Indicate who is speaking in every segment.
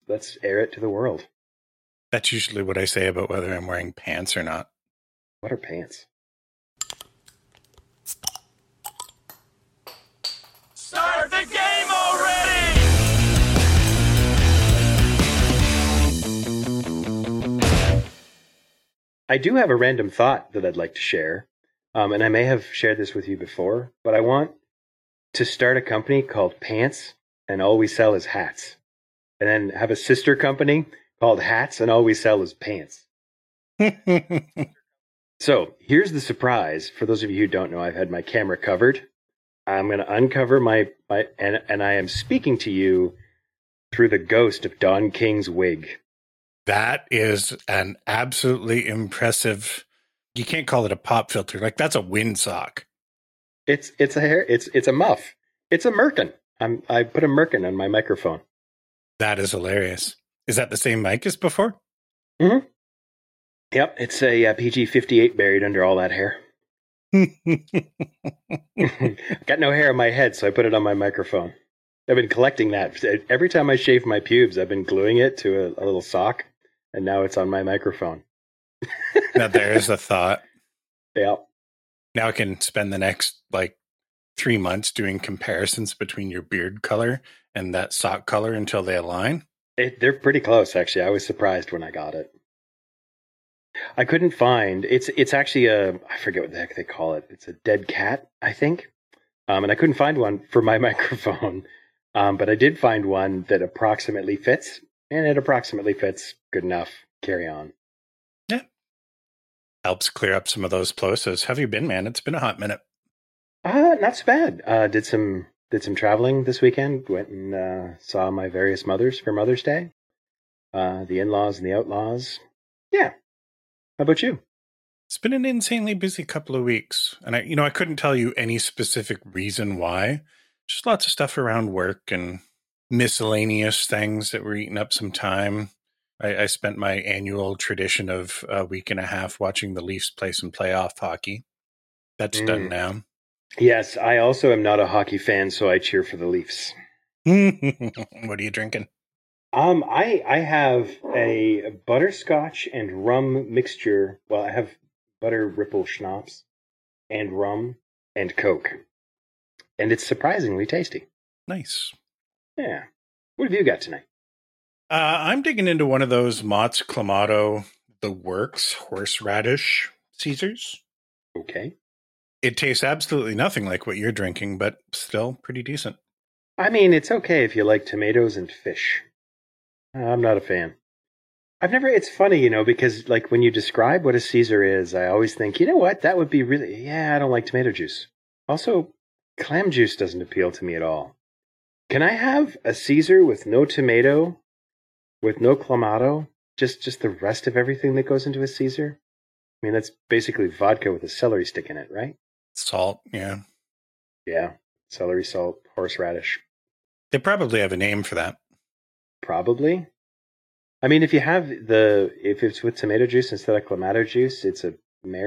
Speaker 1: let's air it to the world.
Speaker 2: That's usually what I say about whether I'm wearing pants or not.
Speaker 1: What are pants?
Speaker 3: Start the game already!
Speaker 1: I do have a random thought that I'd like to share, and I may have shared this with you before, but I want to start a company called Pants, and all we sell is hats. And then have a sister company called Hats, and all we sell is pants. So here's the surprise. For those of you who don't know, I've had my camera covered. I'm going to uncover my and I am speaking to you through the ghost of Don King's wig.
Speaker 2: That is an absolutely impressive. You can't call it a pop filter. Like, that's a windsock.
Speaker 1: It's a hair. It's a muff. It's a merkin. I put a merkin on my microphone.
Speaker 2: That is hilarious. Is that the same mic as before?
Speaker 1: Mm-hmm. Yep, it's a PG-58 buried under all that hair. Got no hair on my head, so I put it on my microphone. I've been collecting that. Every time I shave my pubes, I've been gluing it to a little sock, and now it's on my microphone.
Speaker 2: Now there's a thought.
Speaker 1: Yeah.
Speaker 2: Now I can spend the next, 3 months doing comparisons between your beard color and that sock color until they align.
Speaker 1: They're pretty close, actually. I was surprised when I got it. I couldn't find, it's actually I forget what the heck they call it. It's a dead cat, I think. And I couldn't find one for my microphone. But I did find one that approximately fits, and it approximately fits good enough. Carry on.
Speaker 2: Yeah. Helps clear up some of those plosives. How have you been, man? It's been a hot minute.
Speaker 1: Not so bad. Did some traveling this weekend. Went and saw my various mothers for Mother's Day. The in-laws and the outlaws. Yeah. How about you?
Speaker 2: It's been an insanely busy couple of weeks. And I couldn't tell you any specific reason why. Just lots of stuff around work and miscellaneous things that were eating up some time. I spent my annual tradition of a week and a half watching the Leafs play some playoff hockey. That's done now.
Speaker 1: Yes, I also am not a hockey fan, so I cheer for the Leafs.
Speaker 2: What are you drinking?
Speaker 1: I have a butterscotch and rum mixture. Well, I have butter ripple schnapps and rum and Coke. And it's surprisingly tasty.
Speaker 2: Nice.
Speaker 1: Yeah. What have you got tonight?
Speaker 2: I'm digging into one of those Mott's Clamato The Works horseradish Caesars.
Speaker 1: Okay.
Speaker 2: It tastes absolutely nothing like what you're drinking, but still pretty decent.
Speaker 1: I mean, it's okay if you like tomatoes and fish. I'm not a fan. It's funny, because when you describe what a Caesar is, I always think, you know what, that would be really, I don't like tomato juice. Also, clam juice doesn't appeal to me at all. Can I have a Caesar with no tomato, with no clamato, just the rest of everything that goes into a Caesar? I mean, that's basically vodka with a celery stick in it, right?
Speaker 2: Salt, yeah.
Speaker 1: Yeah, celery, salt, horseradish.
Speaker 2: They probably have a name for that.
Speaker 1: Probably. I mean, if it's with tomato juice instead of clamato juice, it's a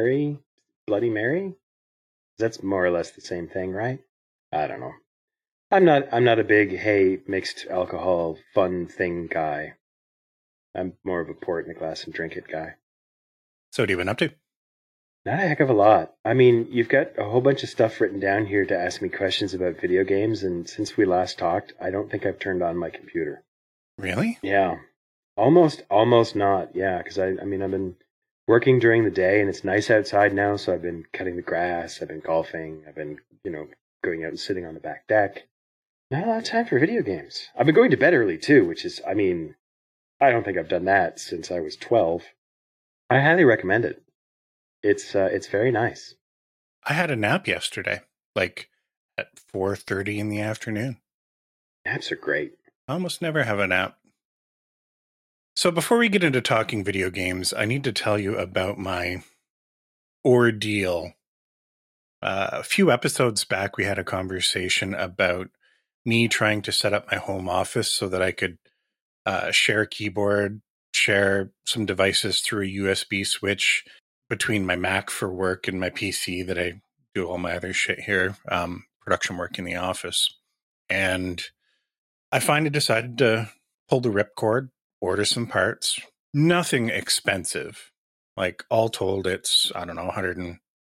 Speaker 1: Bloody Mary. That's more or less the same thing, right? I don't know. I'm not a big mixed alcohol fun thing guy. I'm more of a pour it in a glass and drink it guy.
Speaker 2: So what have you been up to?
Speaker 1: Not a heck of a lot. I mean, you've got a whole bunch of stuff written down here to ask me questions about video games, and since we last talked, I don't think I've turned on my computer.
Speaker 2: Really?
Speaker 1: Yeah. Almost not. Yeah, because I've been working during the day, and it's nice outside now, so I've been cutting the grass, I've been golfing, I've been, going out and sitting on the back deck. Not a lot of time for video games. I've been going to bed early, too, which is, I don't think I've done that since I was 12. I highly recommend it. It's very nice.
Speaker 2: I had a nap yesterday, at 4:30 in the afternoon.
Speaker 1: Naps are great.
Speaker 2: I almost never have a nap. So before we get into talking video games, I need to tell you about my ordeal. A few episodes back, we had a conversation about me trying to set up my home office so that I could share a keyboard, share some devices through a USB switch between my Mac for work and my PC that I do all my other shit here, production work in the office. And I finally decided to pull the ripcord, order some parts. Nothing expensive. Like all told, it's, I don't know, $140,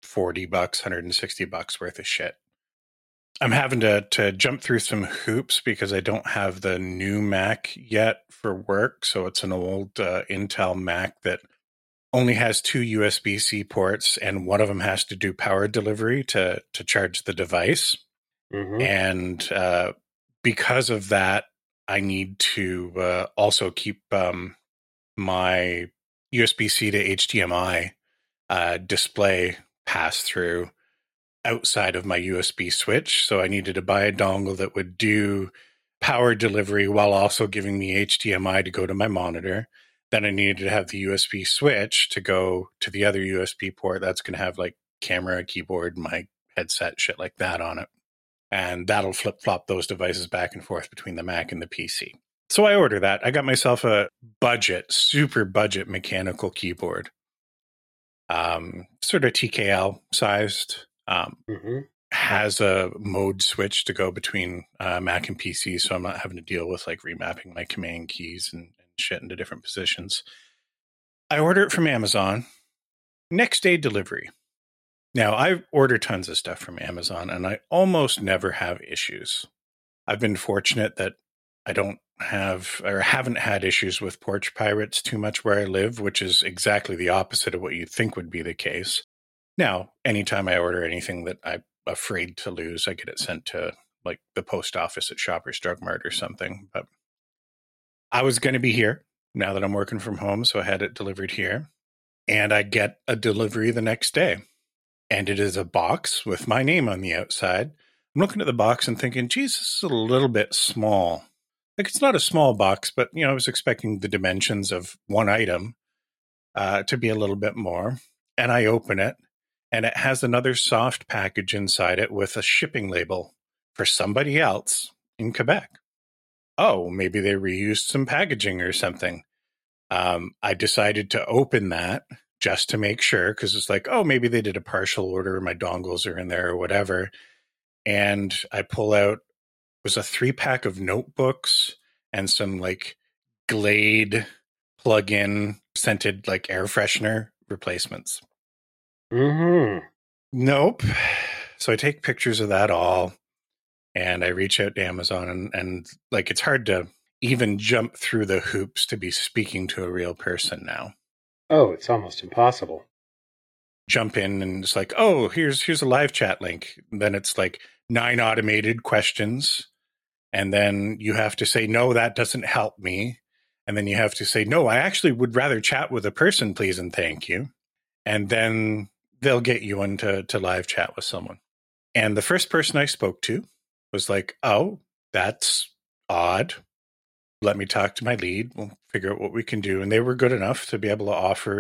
Speaker 2: $160 worth of shit. I'm having to jump through some hoops because I don't have the new Mac yet for work. So it's an old Intel Mac that only has 2 USB-C ports, and one of them has to do power delivery to charge the device.
Speaker 1: Mm-hmm.
Speaker 2: And because of that, I need to also keep my USB-C to HDMI display pass through outside of my USB switch. So I needed to buy a dongle that would do power delivery while also giving me HDMI to go to my monitor. Then I needed to have the USB switch to go to the other USB port. That's going to have like camera, keyboard, mic, headset, shit like that on it. And that'll flip-flop those devices back and forth between the Mac and the PC. So I ordered that. I got myself a super budget mechanical keyboard. Sort of TKL sized. Has a mode switch to go between Mac and PC, so I'm not having to deal with like remapping my command keys and shit into different positions. I order it from Amazon. Next day delivery. Now, I order tons of stuff from Amazon, and I almost never have issues. I've been fortunate that I don't have or haven't had issues with porch pirates too much where I live, which is exactly the opposite of what you'd think would be the case. Now, anytime I order anything that I'm afraid to lose, I get it sent to like the post office at Shoppers Drug Mart or something. But I was going to be here now that I'm working from home, so I had it delivered here. And I get a delivery the next day. And it is a box with my name on the outside. I'm looking at the box and thinking, geez, this is a little bit small. Like, it's not a small box, but, you know, I was expecting the dimensions of one item to be a little bit more. And I open it, and it has another soft package inside it with a shipping label for somebody else in Quebec. Oh, maybe they reused some packaging or something. I decided to open that just to make sure, because it's like, oh, maybe they did a partial order, my dongles are in there or whatever. And I pull out, it was a 3-pack of notebooks and some like Glade plug-in scented like air freshener replacements.
Speaker 1: Mm-hmm.
Speaker 2: Nope. So I take pictures of that all, and I reach out to Amazon, and like, it's hard to even jump through the hoops to be speaking to a real person now.
Speaker 1: Oh, it's almost impossible.
Speaker 2: Jump in and it's like, oh, here's a live chat link. And then it's like 9 automated questions. And then you have to say, no, that doesn't help me. And then you have to say, no, I actually would rather chat with a person, please and thank you. And then they'll get you into live chat with someone. And the first person I spoke to was like, oh, that's odd. Let me talk to my lead. We'll figure out what we can do. And they were good enough to be able to offer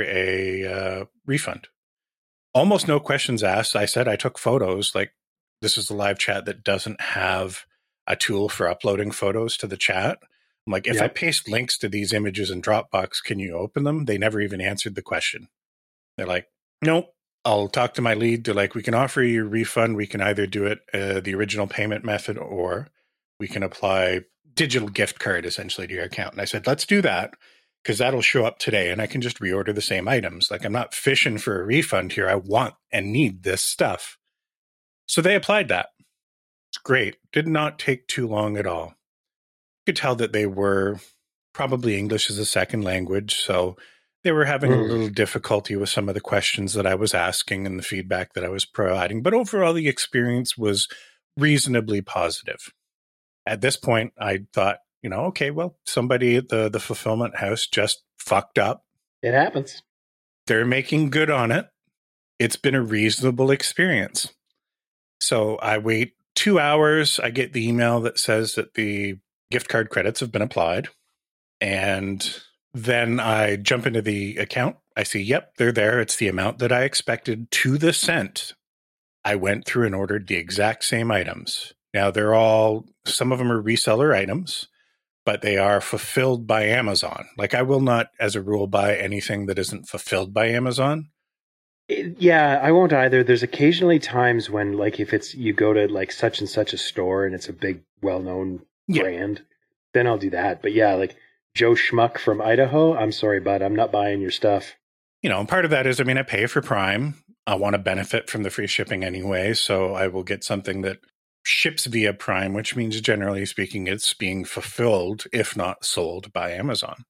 Speaker 2: a refund. Almost no questions asked. I said I took photos. Like, this is a live chat that doesn't have a tool for uploading photos to the chat. I'm like, if I paste links to these images in Dropbox, can you open them? They never even answered the question. They're like, nope. I'll talk to my lead. They're like, we can offer you a refund. We can either do it the original payment method, or we can apply digital gift card essentially to your account. And I said, let's do that, because that'll show up today and I can just reorder the same items. Like, I'm not fishing for a refund here. I want and need this stuff. So they applied that. It's great. Did not take too long at all. You could tell that they were probably English as a second language. So they were having a little difficulty with some of the questions that I was asking and the feedback that I was providing. But overall, the experience was reasonably positive. At this point, I thought, you know, okay, well, somebody at the fulfillment house just fucked up.
Speaker 1: It happens.
Speaker 2: They're making good on it. It's been a reasonable experience. So I wait 2 hours. I get the email that says that the gift card credits have been applied. And then I jump into the account. I see, yep, they're there. It's the amount that I expected to the cent. I went through and ordered the exact same items. Now, they're all, some of them are reseller items, but they are fulfilled by Amazon. Like, I will not, as a rule, buy anything that isn't fulfilled by Amazon.
Speaker 1: Yeah, I won't either. There's occasionally times when, like, if it's, you go to like such and such a store and it's a big, well-known brand, then I'll do that. But yeah, like Joe Schmuck from Idaho, I'm sorry, bud, I'm not buying your stuff.
Speaker 2: You know, and part of that is, I mean, I pay for Prime. I want to benefit from the free shipping anyway, so I will get something that ships via Prime, which means generally speaking, it's being fulfilled, if not sold, by Amazon.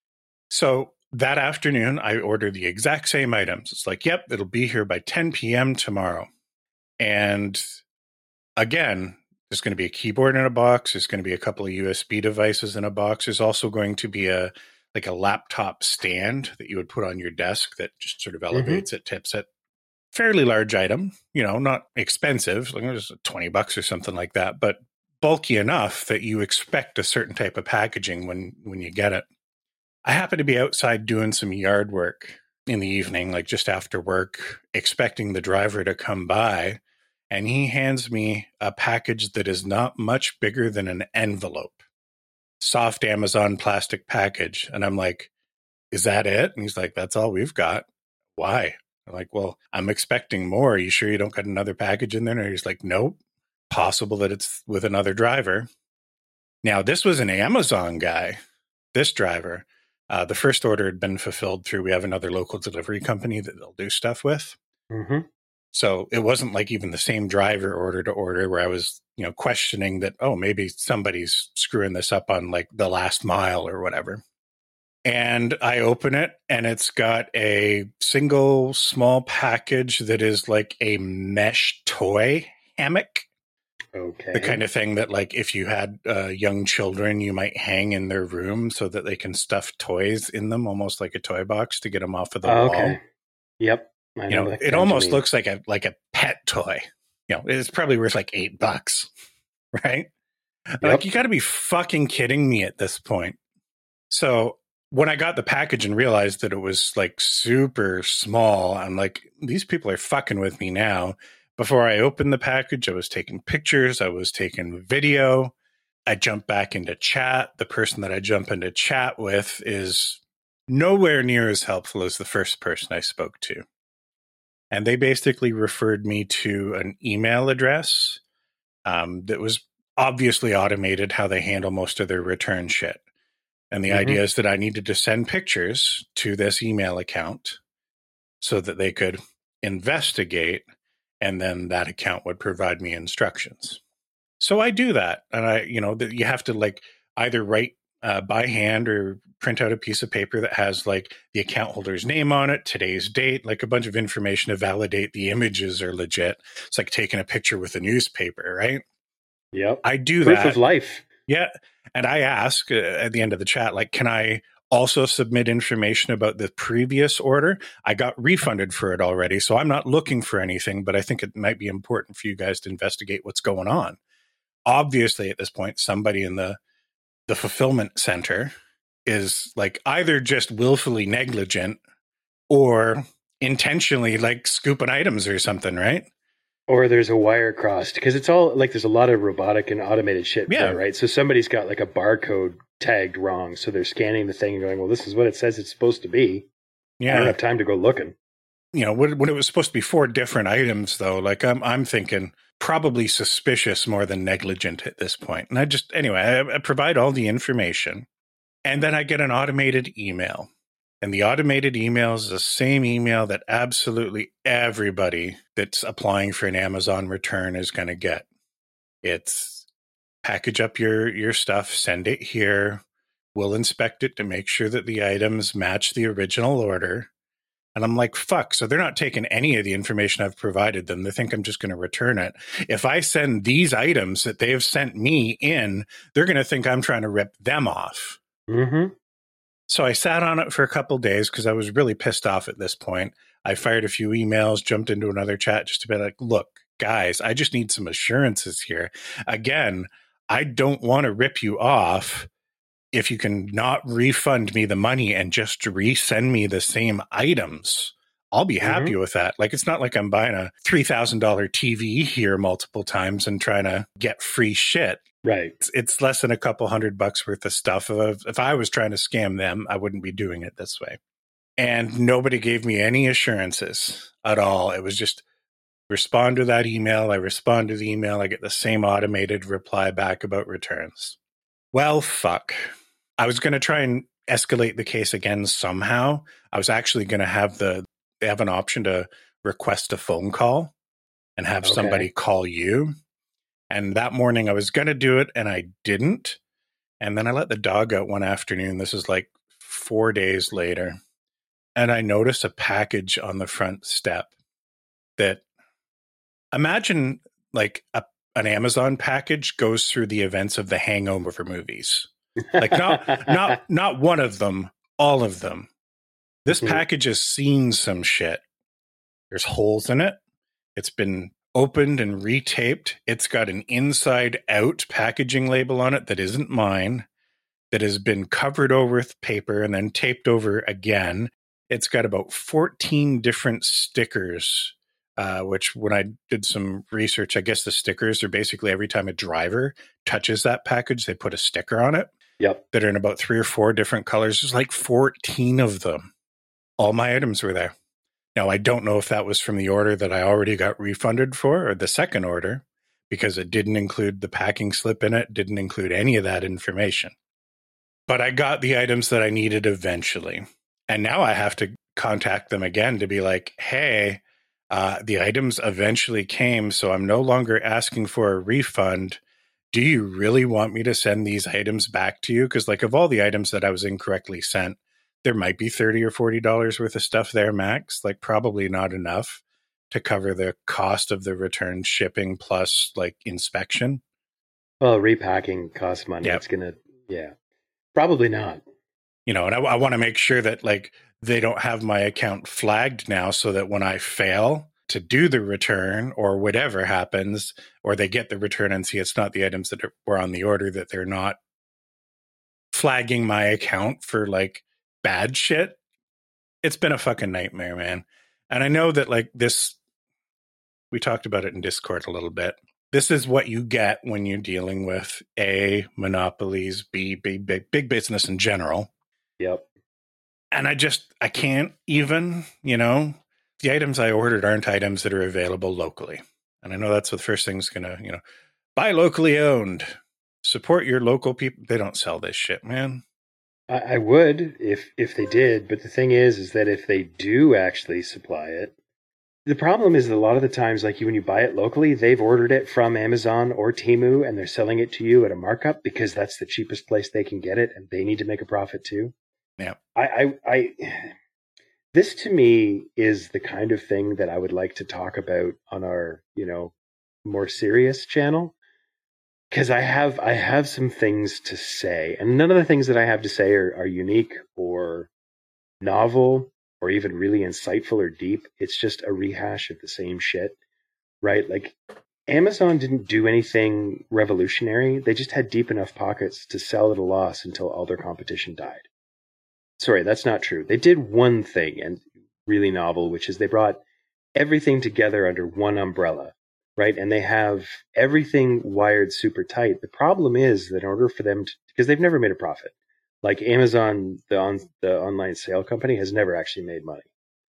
Speaker 2: So that afternoon, I order the exact same items. It's like, yep, it'll be here by 10 p.m. tomorrow. And again, there's going to be a keyboard in a box. There's going to be a couple of USB devices in a box. There's also going to be a laptop stand that you would put on your desk that just sort of elevates it, tips it. Fairly large item, you know, not expensive, like just $20 or something like that, but bulky enough that you expect a certain type of packaging when you get it. I happen to be outside doing some yard work in the evening, like just after work, expecting the driver to come by, and he hands me a package that is not much bigger than an envelope. Soft Amazon plastic package. And I'm like, is that it? And he's like, that's all we've got. Why? I'm like, well, I'm expecting more. Are you sure you don't got another package in there? And he's like, nope. Possible that it's with another driver. Now, this was an Amazon guy, this driver. The first order had been fulfilled through, we have another local delivery company that they'll do stuff with.
Speaker 1: Mm-hmm.
Speaker 2: So it wasn't like even the same driver order to order where I was, you know, questioning that, oh, maybe somebody's screwing this up on like the last mile or whatever. And I open it and it's got a single small package that is like a mesh toy hammock.
Speaker 1: Okay.
Speaker 2: The kind of thing that, like, if you had young children, you might hang in their room so that they can stuff toys in them, almost like a toy box to get them off of the wall.
Speaker 1: Okay. Yep.
Speaker 2: You know, it almost looks like a pet toy. You know, it's probably worth like $8, right? Yep. Like, you got to be fucking kidding me at this point. So when I got the package and realized that it was like super small, I'm like, these people are fucking with me now. Before I opened the package, I was taking pictures. I was taking video. I jumped back into chat. The person that I jump into chat with is nowhere near as helpful as the first person I spoke to. And they basically referred me to an email address that was obviously automated, how they handle most of their return shit. And the idea is that I needed to send pictures to this email account so that they could investigate, and then that account would provide me instructions. So I do that. And you have to like either write by hand or print out a piece of paper that has like the account holder's name on it, today's date, like a bunch of information to validate the images are legit. It's like taking a picture with a newspaper, right?
Speaker 1: Yep.
Speaker 2: I do
Speaker 1: Proof
Speaker 2: that.
Speaker 1: of life.
Speaker 2: Yeah. And I ask at the end of the chat, like, can I also submit information about the previous order? I got refunded for it already, so I'm not looking for anything, but I think it might be important for you guys to investigate what's going on. Obviously, at this point, somebody in the fulfillment center is like either just willfully negligent or intentionally like scooping items or something, right?
Speaker 1: Or there's a wire crossed, because it's all like there's a lot of robotic and automated shit there, right? So somebody's got like a barcode tagged wrong, so they're scanning the thing and going, well, this is what it says it's supposed to be. I don't have time to go looking. You know,
Speaker 2: when it was supposed to be 4 different items, though, like I'm thinking probably suspicious more than negligent at this point. And I provide all the information, and then I get an automated email. And the automated email is the same email that absolutely everybody that's applying for an Amazon return is going to get. It's package up your stuff, send it here. We'll inspect it to make sure that the items match the original order. And I'm like, fuck. So they're not taking any of the information I've provided them. They think I'm just going to return it. If I send these items that they have sent me in, they're going to think I'm trying to rip them off.
Speaker 1: Mm-hmm.
Speaker 2: So I sat on it for a couple of days because I was really pissed off at this point. I fired a few emails, jumped into another chat just to be like, look, guys, I just need some assurances here. Again, I don't want to rip you off. If you can not refund me the money and just resend me the same items, I'll be happy with that. Like, it's not like I'm buying a $3,000 TV here multiple times and trying to get free shit.
Speaker 1: Right.
Speaker 2: It's less than a couple $100 worth of stuff. If I was trying to scam them, I wouldn't be doing it this way. And nobody gave me any assurances at all. It was just respond to that email. I respond to the email. I get the same automated reply back about returns. Well, fuck. I was going to try and escalate the case again somehow. I was actually going to they have an option to request a phone call and have somebody call you. And that morning I was going to do it and I didn't. And then I let the dog out one afternoon. This is like 4 days later. And I noticed a package on the front step that, imagine like an Amazon package goes through the events of the Hangover movies. Like not one of them, all of them. This package has seen some shit. There's holes in it. It's been opened and retaped. It's got an inside out packaging label on it that isn't mine, that has been covered over with paper and then taped over again. It's got about 14 different stickers, which when I did some research, I guess the stickers are basically every time a driver touches that package, they put a sticker on it.
Speaker 1: Yep.
Speaker 2: That are in about 3 or 4 different colors. There's like 14 of them. All my items were there. Now, I don't know if that was from the order that I already got refunded for or the second order, because it didn't include the packing slip in it, didn't include any of that information. But I got the items that I needed eventually. And now I have to contact them again to be like, hey, the items eventually came, so I'm no longer asking for a refund. Do you really want me to send these items back to you? Because like of all the items that I was incorrectly sent, there might be $30 or $40 worth of stuff there, max. Like probably not enough to cover the cost of the return shipping plus like inspection.
Speaker 1: Well, repacking costs money.
Speaker 2: Yep.
Speaker 1: It's going to, probably not.
Speaker 2: You know, and I want to make sure that like they don't have my account flagged now so that when I fail to do the return or whatever happens, or they get the return and see it's not the items that were on the order, that they're not flagging my account for like bad shit. It's been a fucking nightmare, man. And I know that like this, we talked about it in Discord a little bit. This is what you get when you're dealing with A, monopolies, B, big business in general.
Speaker 1: Yep.
Speaker 2: And I can't even, the items I ordered aren't items that are available locally. And I know that's what the first thing's going to, buy locally owned, support your local people. They don't sell this shit, man.
Speaker 1: I would if they did. But the thing is that if they do actually supply it, the problem is that a lot of the times, like when you buy it locally, they've ordered it from Amazon or Temu and they're selling it to you at a markup because that's the cheapest place they can get it and they need to make a profit too.
Speaker 2: Yeah.
Speaker 1: This to me is the kind of thing that I would like to talk about on our, more serious channel. Because I have some things to say, and none of the things that I have to say are unique or novel or even really insightful or deep. It's just a rehash of the same shit, right? Like Amazon didn't do anything revolutionary. They just had deep enough pockets to sell at a loss until all their competition died. Sorry, that's not true. They did one thing and really novel, which is they brought everything together under one umbrella, right? And they have everything wired super tight. The problem is that in order for them to, because they've never made a profit, like Amazon, the online sale company has never actually made money.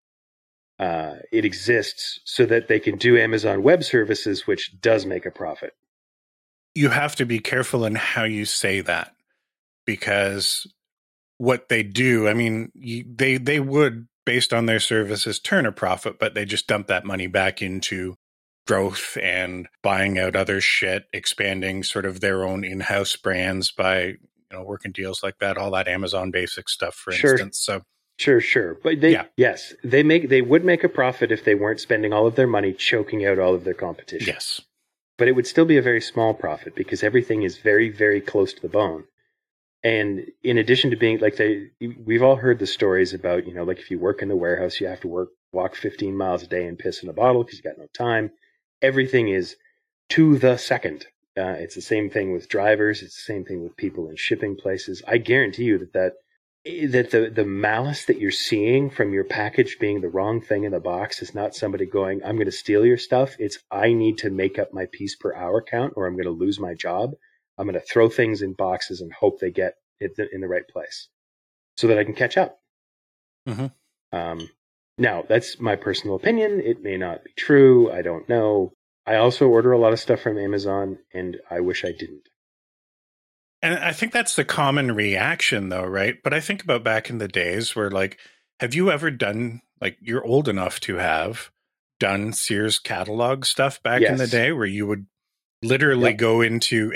Speaker 1: It exists so that they can do Amazon Web Services, which does make a profit.
Speaker 2: You have to be careful in how you say that, because what they do, I mean, they would, based on their services, turn a profit, but they just dump that money back into growth and buying out other shit, expanding sort of their own in-house brands by, working deals like that, all that Amazon basic stuff, for instance. So
Speaker 1: Sure. But they would make a profit if they weren't spending all of their money choking out all of their competition.
Speaker 2: Yes.
Speaker 1: But it would still be a very small profit because everything is very, very close to the bone. And in addition to being like we've all heard the stories about, like if you work in the warehouse, you have to walk 15 miles a day and piss in a bottle because you got no time. Everything is to the second. It's the same thing with drivers. It's the same thing with people in shipping places. I guarantee you that the malice that you're seeing from your package being the wrong thing in the box is not somebody going, I'm going to steal your stuff. It's I need to make up my piece per hour count or I'm going to lose my job. I'm going to throw things in boxes and hope they get it in the right place so that I can catch up.
Speaker 2: Mm-hmm.
Speaker 1: Now, that's my personal opinion. It may not be true. I don't know. I also order a lot of stuff from Amazon, and I wish I didn't.
Speaker 2: And I think that's the common reaction, though, right? But I think about back in the days where, like, have you ever done, like, you're old enough to have done Sears catalog stuff back in the
Speaker 1: Yes.
Speaker 2: day where you would literally go into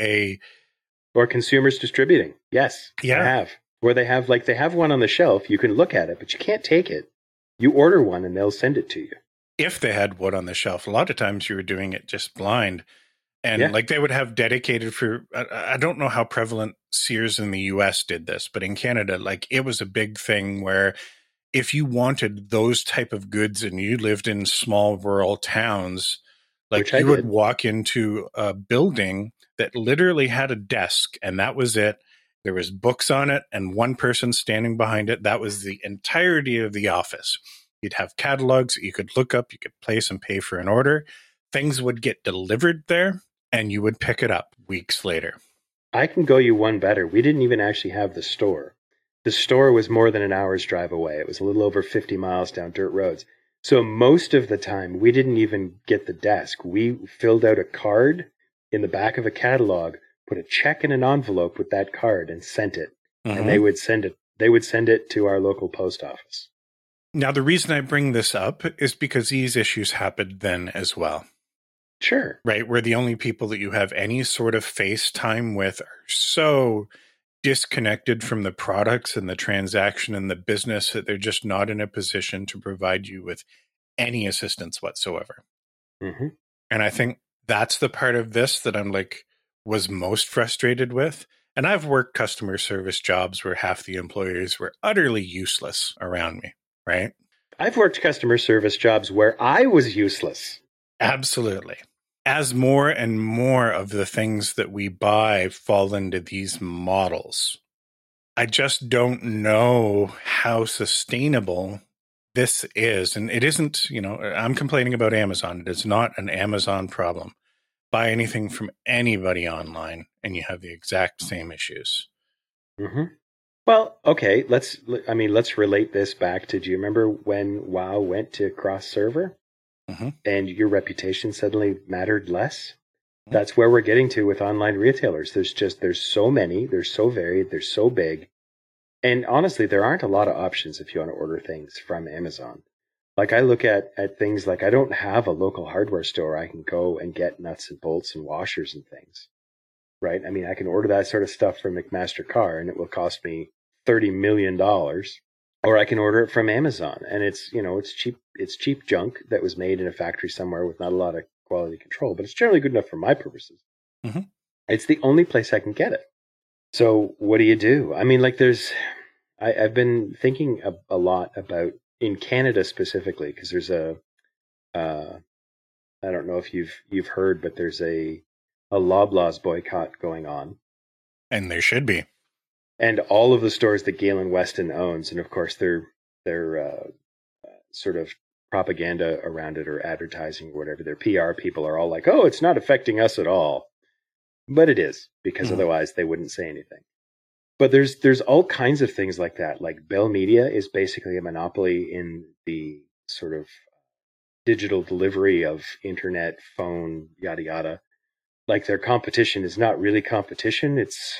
Speaker 1: or consumers distributing. Yes,
Speaker 2: Yeah.
Speaker 1: I have. Where they have one on the shelf. You can look at it, but you can't take it. You order one and they'll send it to you.
Speaker 2: if they had wood on the shelf. A lot of times you were doing it just blind. And
Speaker 1: Yeah.
Speaker 2: like they would have dedicated for, I don't know how prevalent Sears in the US did this, but in Canada, like it was a big thing where if you wanted those type of goods and you lived in small rural towns, like
Speaker 1: Which I
Speaker 2: you would
Speaker 1: did.
Speaker 2: walk into a building that literally had a desk and that was it. There was books on it and one person standing behind it. That was the entirety of the office. You'd have catalogs that you could look up, you could place and pay for an order. Things would get delivered there and you would pick it up weeks later.
Speaker 1: I can go you one better. We didn't even actually have the store. The store was more than an hour's drive away. It was a little over 50 miles down dirt roads. So most of the time, we didn't even get the desk. We filled out a card in the back of a catalog, put a check in an envelope with that card, and sent it.
Speaker 2: Mm-hmm.
Speaker 1: And they would send it. They would send it to our local post office.
Speaker 2: Now, the reason I bring this up is because these issues happened then as well.
Speaker 1: Sure.
Speaker 2: Right, where the only people that you have any sort of face time with are so disconnected from the products and the transaction and the business that they're just not in a position to provide you with any assistance whatsoever.
Speaker 1: Mm-hmm.
Speaker 2: And I think that's the part of this that I'm like, was most frustrated with. And I've worked customer service jobs where half the employees were utterly useless around me, right?
Speaker 1: I've worked customer service jobs where I was useless.
Speaker 2: Absolutely. As more and more of the things that we buy fall into these models, I just don't know how sustainable this is. And it isn't, I'm complaining about Amazon. It is not an Amazon problem. Buy anything from anybody online and you have the exact same issues.
Speaker 1: Mm-hmm. Well, okay, let's relate this back to, do you remember when WoW went to cross-server?
Speaker 2: Mm-hmm.
Speaker 1: And your reputation suddenly mattered less? Mm-hmm. That's where we're getting to with online retailers. There's so many, they're so varied, they're so big. And honestly, there aren't a lot of options if you want to order things from Amazon. Like I look at things like I don't have a local hardware store I can go and get nuts and bolts and washers and things. Right? I mean, I can order that sort of stuff from McMaster Car and it will cost me $30 million. Or I can order it from Amazon, and it's cheap. It's cheap junk that was made in a factory somewhere with not a lot of quality control, but it's generally good enough for my purposes.
Speaker 2: Mm-hmm.
Speaker 1: It's the only place I can get it. So what do? I mean, like I've been thinking a lot about in Canada specifically because there's I don't know if you've heard, but there's a Loblaws boycott going on,
Speaker 2: and there should be.
Speaker 1: And all of the stores that Galen Weston owns, and of course their sort of propaganda around it or advertising or whatever, their PR people are all like, oh, it's not affecting us at all. But it is, because otherwise they wouldn't say anything. But there's all kinds of things like that. Like Bell Media is basically a monopoly in the sort of digital delivery of internet, phone, yada, yada. Like their competition is not really competition. It's,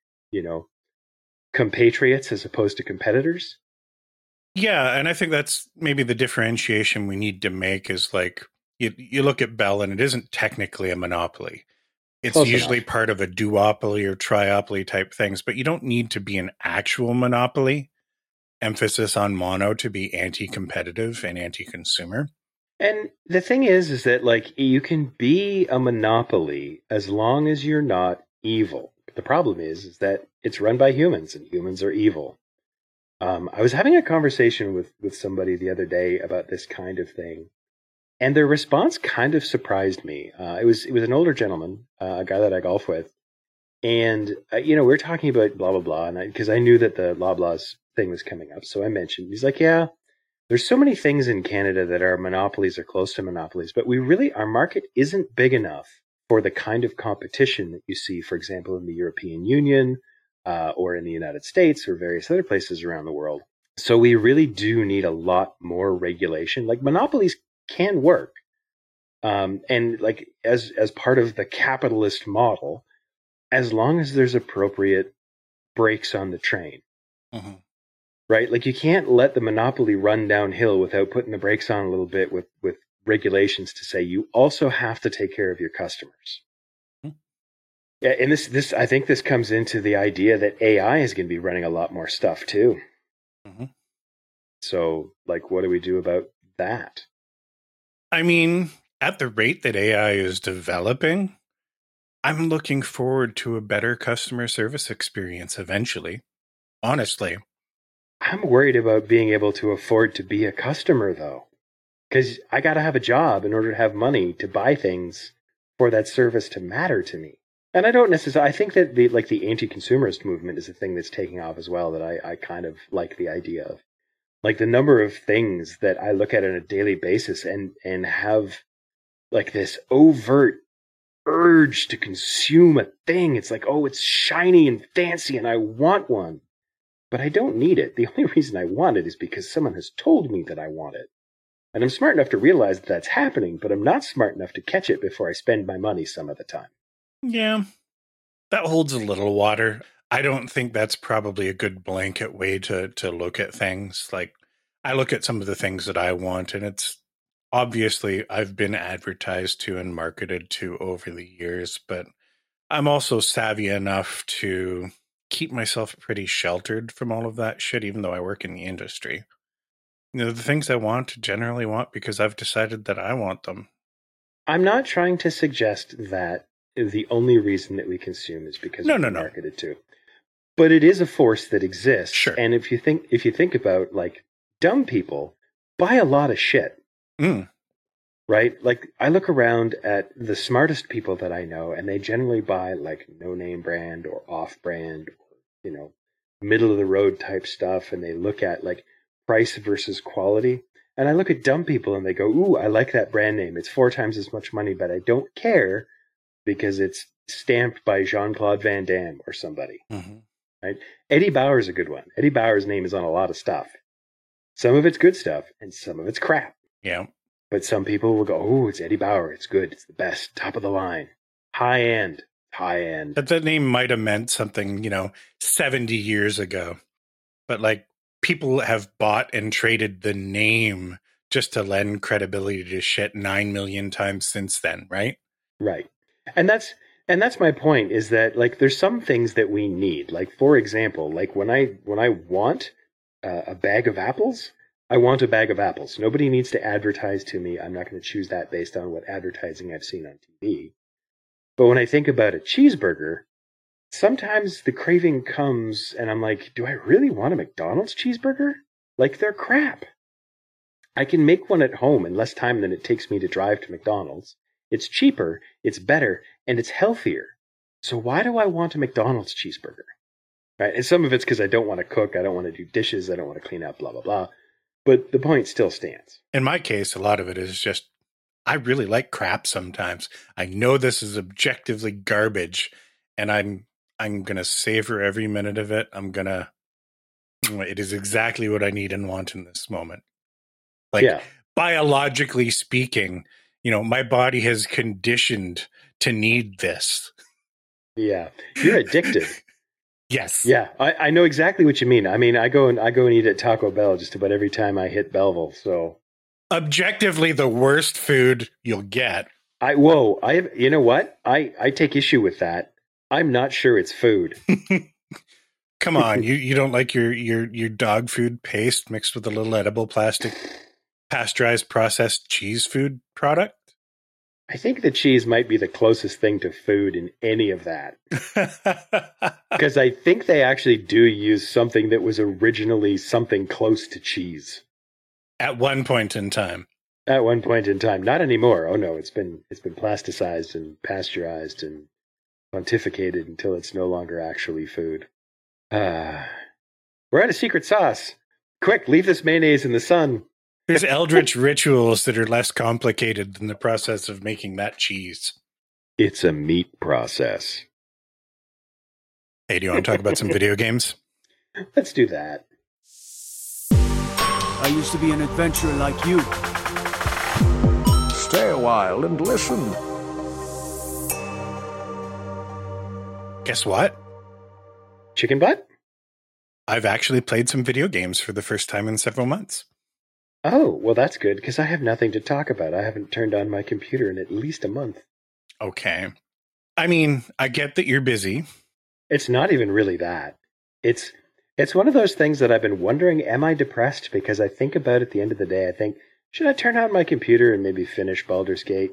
Speaker 1: compatriots as opposed to competitors.
Speaker 2: Yeah, and I think that's maybe the differentiation we need to make is like you look at Bell and it isn't technically a monopoly. It's
Speaker 1: Close
Speaker 2: usually
Speaker 1: enough.
Speaker 2: part of a duopoly or triopoly type things, but you don't need to be an actual monopoly. Emphasis on mono to be anti-competitive and anti-consumer.
Speaker 1: And the thing is that like you can be a monopoly as long as you're not evil. The problem is that it's run by humans and humans are evil. I was having a conversation with somebody the other day about this kind of thing, and their response kind of surprised me. It was an older gentleman, a guy that I golf with, and we were talking about blah blah blah, and because I knew that the Loblaws thing was coming up, so I mentioned. He's like, "Yeah, there's so many things in Canada that are monopolies or close to monopolies, but our market isn't big enough for the kind of competition that you see, for example, in the European Union or in the United States or various other places around the world. So we really do need a lot more regulation. Like monopolies can work. And like as part of the capitalist model, as long as there's appropriate brakes on the train.
Speaker 2: Mm-hmm.
Speaker 1: Right? Like, you can't let the monopoly run downhill without putting the brakes on a little bit with regulations to say you also have to take care of your customers.
Speaker 2: Mm-hmm.
Speaker 1: Yeah, and this I think this comes into the idea that AI is going to be running a lot more stuff too.
Speaker 2: Mm-hmm.
Speaker 1: So, like, what do we do about that?
Speaker 2: I mean, at the rate that AI is developing, I'm looking forward to a better customer service experience eventually. Honestly.
Speaker 1: I'm worried about being able to afford to be a customer, though. Because I got to have a job in order to have money to buy things for that service to matter to me. And I don't necessarily, I think that the anti-consumerist movement is a thing that's taking off as well, that I kind of like the idea of. Like, the number of things that I look at on a daily basis and have like this overt urge to consume a thing. It's like, oh, it's shiny and fancy and I want one. But I don't need it. The only reason I want it is because someone has told me that I want it. And I'm smart enough to realize that that's happening, but I'm not smart enough to catch it before I spend my money some of the time.
Speaker 2: Yeah, that holds a little water. I don't think that's probably a good blanket way to look at things. Like, I look at some of the things that I want, and it's obviously I've been advertised to and marketed to over the years, but I'm also savvy enough to keep myself pretty sheltered from all of that shit, even though I work in the industry. You know, the things I want, generally want because I've decided that I want them.
Speaker 1: I'm not trying to suggest that the only reason that we consume is because we're marketed to. But it is a force that exists.
Speaker 2: Sure.
Speaker 1: And if you think about, like, dumb people buy a lot of shit.
Speaker 2: Mm.
Speaker 1: Right? Like, I look around at the smartest people that I know, and they generally buy, like, no-name brand or off-brand, or, you know, middle-of-the-road type stuff, and they look at, like, price versus quality. And I look at dumb people, and they go, ooh, I like that brand name. It's 4 times as much money, but I don't care because it's stamped by Jean-Claude Van Damme or somebody.
Speaker 2: Mm-hmm.
Speaker 1: Right? Eddie Bauer is a good one. Eddie Bauer's name is on a lot of stuff. Some of it's good stuff, and some of it's crap.
Speaker 2: Yeah.
Speaker 1: But some people will go, oh, it's Eddie Bauer. It's good. It's the best. Top of the line. High end.
Speaker 2: But that name might have meant something, 70 years ago. But, like, people have bought and traded the name just to lend credibility to shit 9 million times since then, right?
Speaker 1: Right. And that's my point, is that, like, there's some things that we need. Like, for example, like, when I want a bag of apples, I want a bag of apples. Nobody needs to advertise to me. I'm not going to choose that based on what advertising I've seen on TV. But when I think about a cheeseburger, sometimes the craving comes and I'm like, do I really want a McDonald's cheeseburger? Like, they're crap. I can make one at home in less time than it takes me to drive to McDonald's. It's cheaper, it's better, and it's healthier. So why do I want a McDonald's cheeseburger? Right? And some of it's because I don't want to cook, I don't want to do dishes, I don't want to clean up, blah, blah, blah. But the point still stands.
Speaker 2: In my case, a lot of it is just, I really like crap sometimes. I know this is objectively garbage, and I'm going to savor every minute of it. It is exactly what I need and want in this moment. Like, yeah. Biologically speaking, my body has conditioned to need this.
Speaker 1: Yeah. You're addicted.
Speaker 2: Yes.
Speaker 1: Yeah. I know exactly what you mean. I mean, I go and eat at Taco Bell just about every time I hit Belleville. So
Speaker 2: objectively the worst food you'll get.
Speaker 1: You know what? I take issue with that. I'm not sure it's food.
Speaker 2: Come on, you don't like your dog food paste mixed with a little edible plastic pasteurized processed cheese food product?
Speaker 1: I think the cheese might be the closest thing to food in any of that. Because I think they actually do use something that was originally something close to cheese.
Speaker 2: At one point in time.
Speaker 1: At one point in time. Not anymore. Oh no, it's been plasticized and pasteurized and pontificated until it's no longer actually food. We're out of secret sauce. Quick, leave this mayonnaise in the sun.
Speaker 2: There's eldritch rituals that are less complicated than the process of making that cheese.
Speaker 1: It's a meat process.
Speaker 2: Hey, do you want to talk about some video games?
Speaker 1: Let's do that.
Speaker 4: I used to be an adventurer like you.
Speaker 5: Stay a while and listen.
Speaker 2: Guess what?
Speaker 1: Chicken butt?
Speaker 2: I've actually played some video games for the first time in several months.
Speaker 1: Oh, well, that's good, because I have nothing to talk about. I haven't turned on my computer in at least a month.
Speaker 2: Okay. I mean, I get that you're busy.
Speaker 1: It's not even really that. It's one of those things that I've been wondering, am I depressed? Because I think about it at the end of the day. I think, should I turn on my computer and maybe finish Baldur's Gate?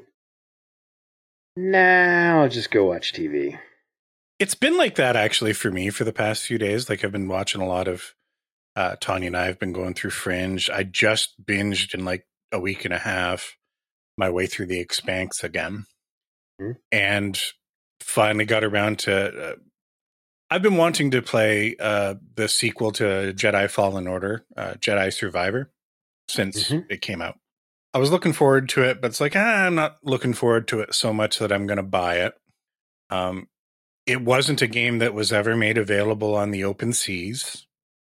Speaker 1: Nah, I'll just go watch TV.
Speaker 2: It's been like that, actually, for me for the past few days. Like, I've been watching a lot of Tanya and I have been going through Fringe. I just binged in like a week and a half my way through The Expanse again. And finally got around to... I've been wanting to play the sequel to Jedi Fallen Order, Jedi Survivor, since it came out. I was looking forward to it, but it's like, I'm not looking forward to it so much that I'm going to buy it. It wasn't a game that was ever made available on the open seas.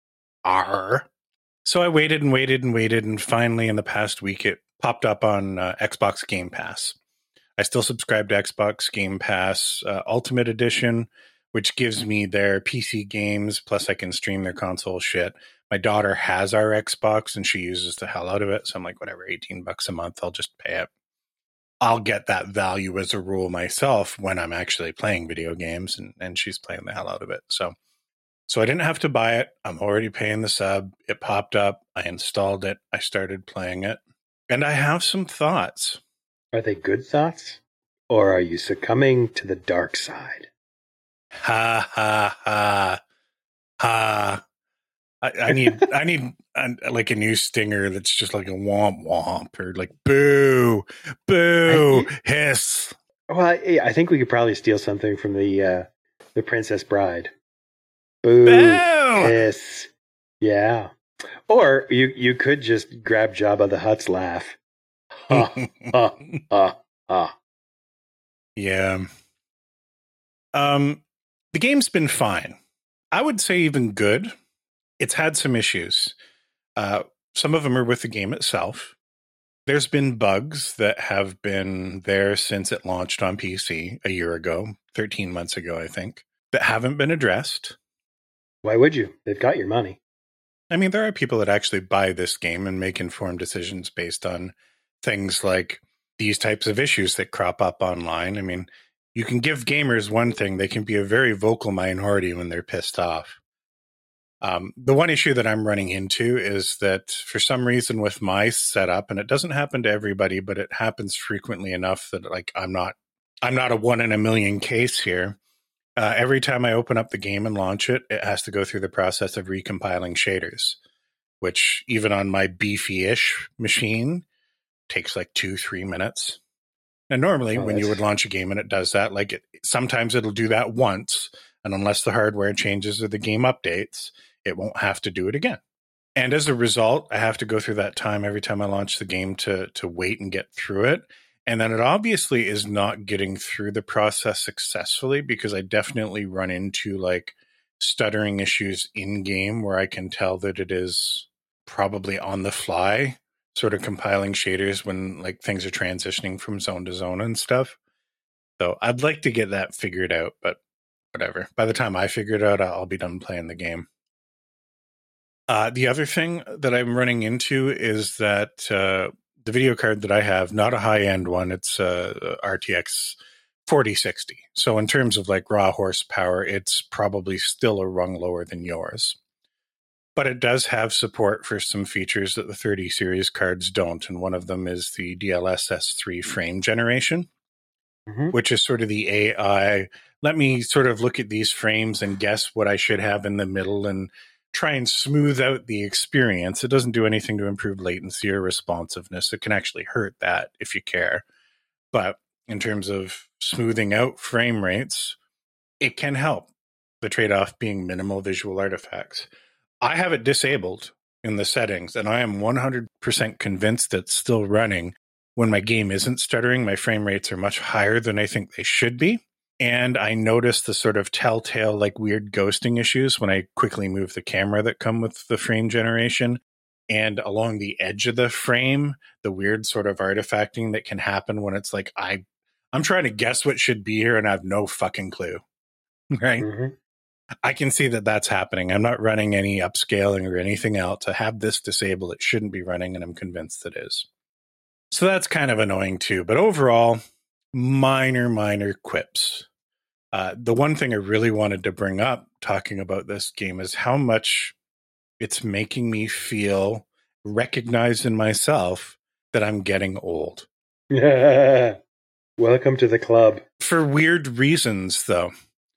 Speaker 2: So I waited and waited and waited, and finally in the past week it popped up on Xbox Game Pass. I still subscribe to Xbox Game Pass Ultimate Edition, which gives me their PC games, plus I can stream their console shit. My daughter has our Xbox, and she uses the hell out of it, so I'm like, whatever, $18 a month, I'll just pay it. I'll get that value as a rule myself when I'm actually playing video games, and she's playing the hell out of it. So I didn't have to buy it. I'm already paying the sub. It popped up. I installed it. I started playing it. And I have some thoughts.
Speaker 1: Are they good thoughts? Or are you succumbing to the dark side?
Speaker 2: Ha, ha, ha, ha. I need like a new stinger that's just like a womp womp, or like boo, boo, hiss.
Speaker 1: Well, I think we could probably steal something from the Princess Bride. Boo, hiss. Yeah. Or you could just grab Jabba the Hutt's laugh. Ha, ha, ha, ha.
Speaker 2: Yeah. The game's been fine. I would say even good. It's had some issues. Some of them are with the game itself. There's been bugs that have been there since it launched on PC a year ago, 13 months ago, I think, that haven't been addressed.
Speaker 1: Why would you? They've got your money.
Speaker 2: I mean, there are people that actually buy this game and make informed decisions based on things like these types of issues that crop up online. I mean, you can give gamers one thing, they can be a very vocal minority when they're pissed off. The one issue that I'm running into is that for some reason with my setup, and it doesn't happen to everybody, but it happens frequently enough that like I'm not a 1 in a million case here. Every time I open up the game and launch it, it has to go through the process of recompiling shaders, which even on my beefy-ish machine takes like 2-3 minutes. And normally when you would launch a game and it does that, like sometimes it'll do that once, and unless the hardware changes or the game updates, it won't have to do it again. And as a result, I have to go through that time every time I launch the game to wait and get through it. And then it obviously is not getting through the process successfully, because I definitely run into like stuttering issues in game where I can tell that it is probably on the fly, sort of compiling shaders when like things are transitioning from zone to zone and stuff. So I'd like to get that figured out, but whatever. By the time I figure it out, I'll be done playing the game. The other thing that I'm running into is that the video card that I have, not a high-end one, it's a RTX 4060. So in terms of like raw horsepower, it's probably still a rung lower than yours. But it does have support for some features that the 30 series cards don't, and one of them is the DLSS 3 frame generation, which is sort of the AI, let me sort of look at these frames and guess what I should have in the middle and try and smooth out the experience. It doesn't do anything to improve latency or responsiveness. It can actually hurt that if you care. But in terms of smoothing out frame rates, it can help. The trade-off being minimal visual artifacts. I have it disabled in the settings, and I am 100% convinced it's still running. When my game isn't stuttering, my frame rates are much higher than I think they should be. And I notice the sort of telltale, like weird ghosting issues when I quickly move the camera that come with the frame generation. And along the edge of the frame, the weird sort of artifacting that can happen when it's like, I'm trying to guess what should be here and I have no fucking clue. right?
Speaker 1: Mm-hmm.
Speaker 2: I can see that that's happening. I'm not running any upscaling or anything else. I have this disabled. It shouldn't be running, and I'm convinced it is. So that's kind of annoying too. But overall, minor quips. The one thing I really wanted to bring up talking about this game is how much it's making me feel recognized in myself that I'm getting old.
Speaker 1: Welcome to the club.
Speaker 2: For weird reasons, though.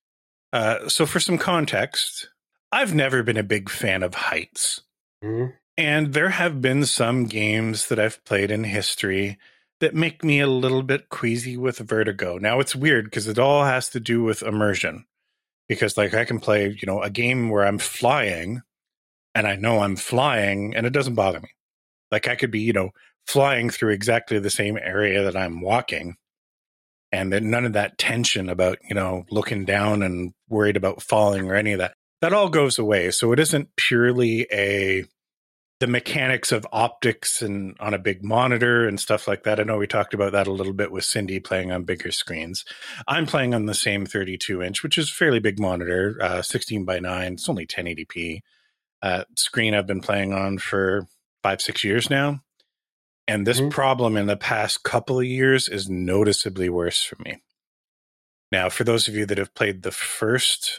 Speaker 2: So for some context, I've never been a big fan of heights.
Speaker 1: Mm-hmm.
Speaker 2: And there have been some games that I've played in history that make me a little bit queasy with vertigo. Now, it's weird because it all has to do with immersion. Because, like, I can play, a game where I'm flying, and I know I'm flying, and it doesn't bother me. Like, I could be, flying through exactly the same area that I'm walking, and then none of that tension about, looking down and worried about falling or any of that. That all goes away. So it isn't purely the mechanics of optics and on a big monitor and stuff like that. I know we talked about that a little bit with Cindy playing on bigger screens. I'm playing on the same 32-inch, which is a fairly big monitor, 16 by 9. It's only 1080p. Screen I've been playing on for 5-6 years now. And this problem in the past couple of years is noticeably worse for me. Now, for those of you that have played the first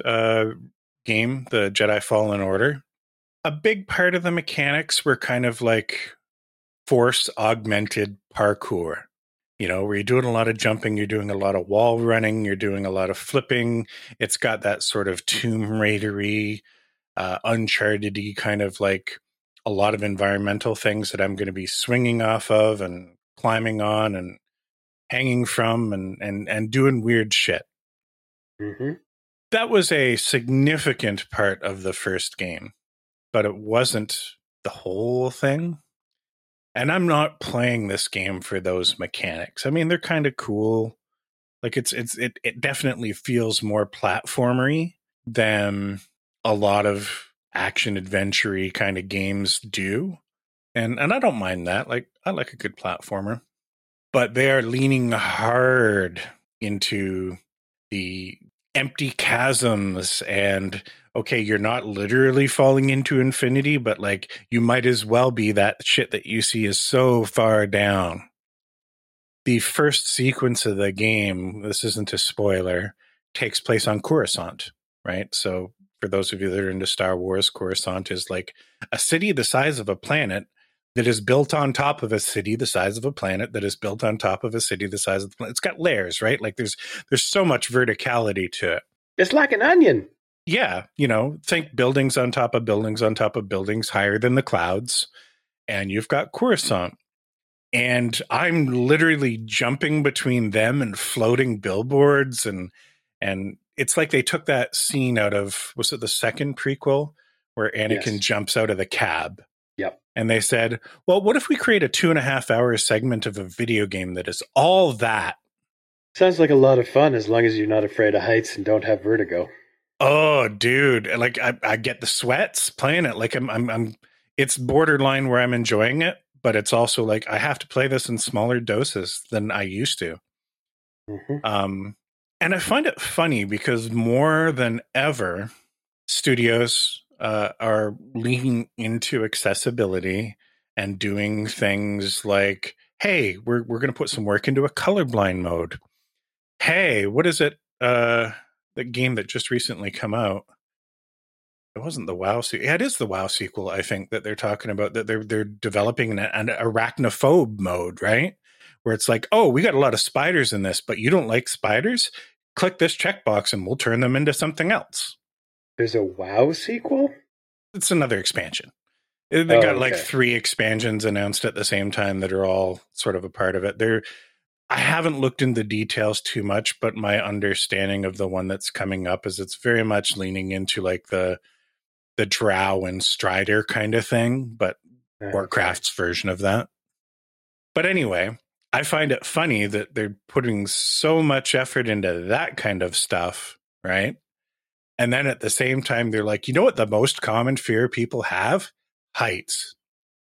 Speaker 2: game, the Jedi Fallen Order, a big part of the mechanics were kind of like force-augmented parkour. Where you're doing a lot of jumping, you're doing a lot of wall running, you're doing a lot of flipping. It's got that sort of Tomb Raider-y, Uncharted-y kind of like a lot of environmental things that I'm going to be swinging off of and climbing on and hanging from and doing weird shit.
Speaker 1: Mm-hmm.
Speaker 2: That was a significant part of the first game, but it wasn't the whole thing. And I'm not playing this game for those mechanics. I mean, they're kind of cool. Like it definitely feels more platformery than a lot of action adventure-y kind of games do. And I don't mind that. Like, I like a good platformer. But they are leaning hard into the empty chasms and, okay, you're not literally falling into infinity, but like you might as well be. That shit that you see is so far down. The first sequence of the game, this isn't a spoiler, takes place on Coruscant, right? So for those of you that are into Star Wars, Coruscant is like a city the size of a planet that is built on top of a city the size of a planet that is built on top of a city the size of the planet. It's got layers, right? Like there's so much verticality to it.
Speaker 1: It's like an onion.
Speaker 2: Yeah, think buildings on top of buildings on top of buildings higher than the clouds. And you've got Coruscant. And I'm literally jumping between them and floating billboards. And it's like they took that scene out of, was it the second prequel where Anakin jumps out of the cab?
Speaker 1: Yep.
Speaker 2: And they said, well, what if we create a 2.5-hour segment of a video game that is all that?
Speaker 1: Sounds like a lot of fun as long as you're not afraid of heights and don't have vertigo.
Speaker 2: Oh, dude. Like I get the sweats playing it. Like I'm it's borderline where I'm enjoying it, but it's also like I have to play this in smaller doses than I used to.
Speaker 1: Mm-hmm.
Speaker 2: And I find it funny because more than ever, studios are leaning into accessibility and doing things like, hey, we're going to put some work into a colorblind mode. Hey, what is it? The game that just recently come out. It wasn't the WoW sequel. Yeah, it is the WoW sequel, I think, that they're talking about, that they're developing an arachnophobe mode, right? Where it's like, oh, we got a lot of spiders in this, but you don't like spiders? Click this checkbox and we'll turn them into something else.
Speaker 1: There's a WoW sequel?
Speaker 2: It's another expansion. They got like 3 expansions announced at the same time that are all sort of a part of it. I haven't looked into details too much, but my understanding of the one that's coming up is it's very much leaning into like the Drow and Strider kind of thing, but Warcraft's version of that. But anyway, I find it funny that they're putting so much effort into that kind of stuff, right? And then at the same time, they're like, you know what the most common fear people have? Heights.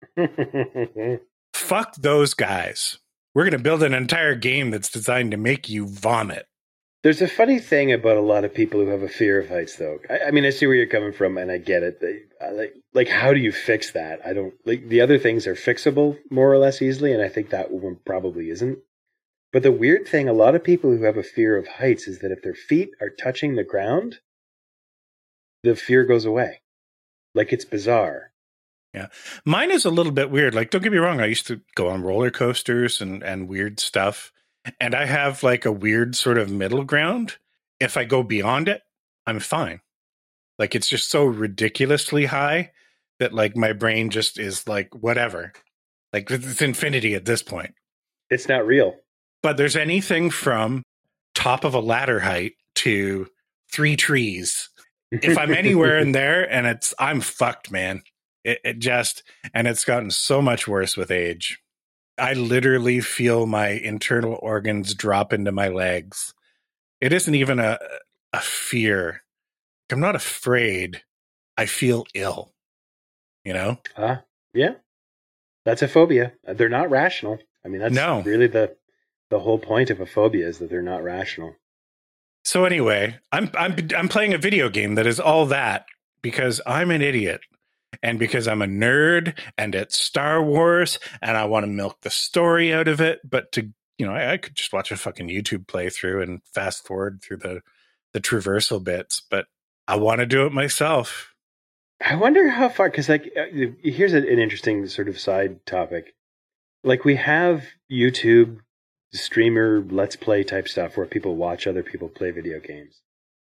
Speaker 2: Fuck those guys. We're going to build an entire game that's designed to make you vomit.
Speaker 1: There's a funny thing about a lot of people who have a fear of heights, though. I mean, I see where you're coming from, and I get it. Like, how do you fix that? I don't like the other things are fixable more or less easily, and I think that one probably isn't. But the weird thing, a lot of people who have a fear of heights is that if their feet are touching the ground, the fear goes away. Like, it's bizarre.
Speaker 2: Yeah. Mine is a little bit weird. Like, don't get me wrong. I used to go on roller coasters and weird stuff. And I have like a weird sort of middle ground. If I go beyond it, I'm fine. Like, it's just so ridiculously high that like my brain just is like, whatever. Like, it's infinity at this point.
Speaker 1: It's not real.
Speaker 2: But there's anything from top of a ladder height to 3 trees. If I'm anywhere in there and I'm fucked, man. It just, and it's gotten so much worse with age. I literally feel my internal organs drop into my legs. It isn't even a fear. I'm not afraid. I feel ill, you know?
Speaker 1: Yeah. That's a phobia. They're not rational. I mean, that's really the whole point of a phobia is that they're not rational.
Speaker 2: So anyway, I'm playing a video game that is all that because I'm an idiot. And because I'm a nerd and it's Star Wars and I want to milk the story out of it, but I could just watch a fucking YouTube playthrough and fast forward through the traversal bits, but I want to do it myself.
Speaker 1: I wonder how far, because like, here's an interesting sort of side topic. Like, we have YouTube streamer let's play type stuff where people watch other people play video games.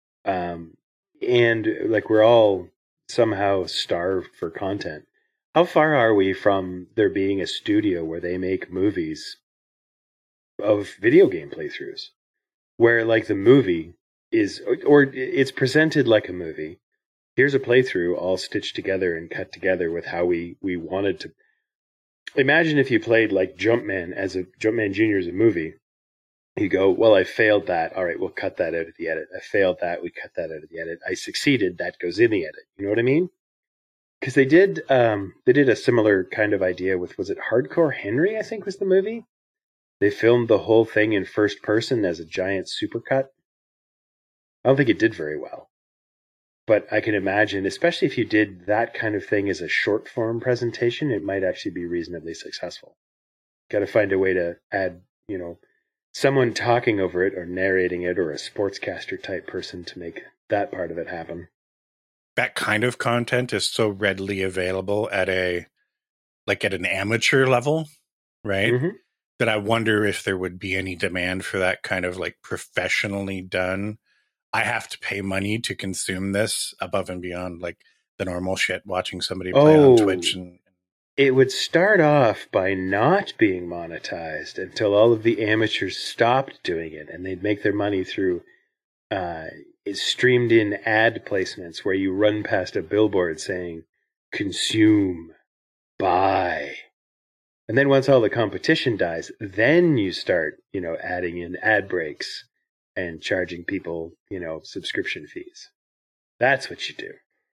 Speaker 1: And like, we're all somehow starved for content. How far are we from there being a studio where they make movies of video game playthroughs, where like the movie is, or it's presented like a movie? Here's a playthrough all stitched together and cut together with how we wanted to. Imagine if you played like Jumpman Jr. as a movie. You go, well, I failed that. All right, we'll cut that out of the edit. I failed that. We cut that out of the edit. I succeeded. That goes in the edit. You know what I mean? Because they did a similar kind of idea with, was it Hardcore Henry, I think was the movie? They filmed the whole thing in first person as a giant supercut. I don't think it did very well. But I can imagine, especially if you did that kind of thing as a short form presentation, it might actually be reasonably successful. Got to find a way to add, someone talking over it or narrating it or a sportscaster type person to make that part of it happen.
Speaker 2: That kind of content is so readily available at an amateur level, right? Mm-hmm. That I wonder if there would be any demand for that kind of like professionally done. I have to pay money to consume this above and beyond like the normal shit watching somebody play on Twitch. And
Speaker 1: it would start off by not being monetized until all of the amateurs stopped doing it, and they'd make their money through streamed in ad placements where you run past a billboard saying consume, buy. And then once all the competition dies, then you start, adding in ad breaks and charging people, subscription fees. That's what you do.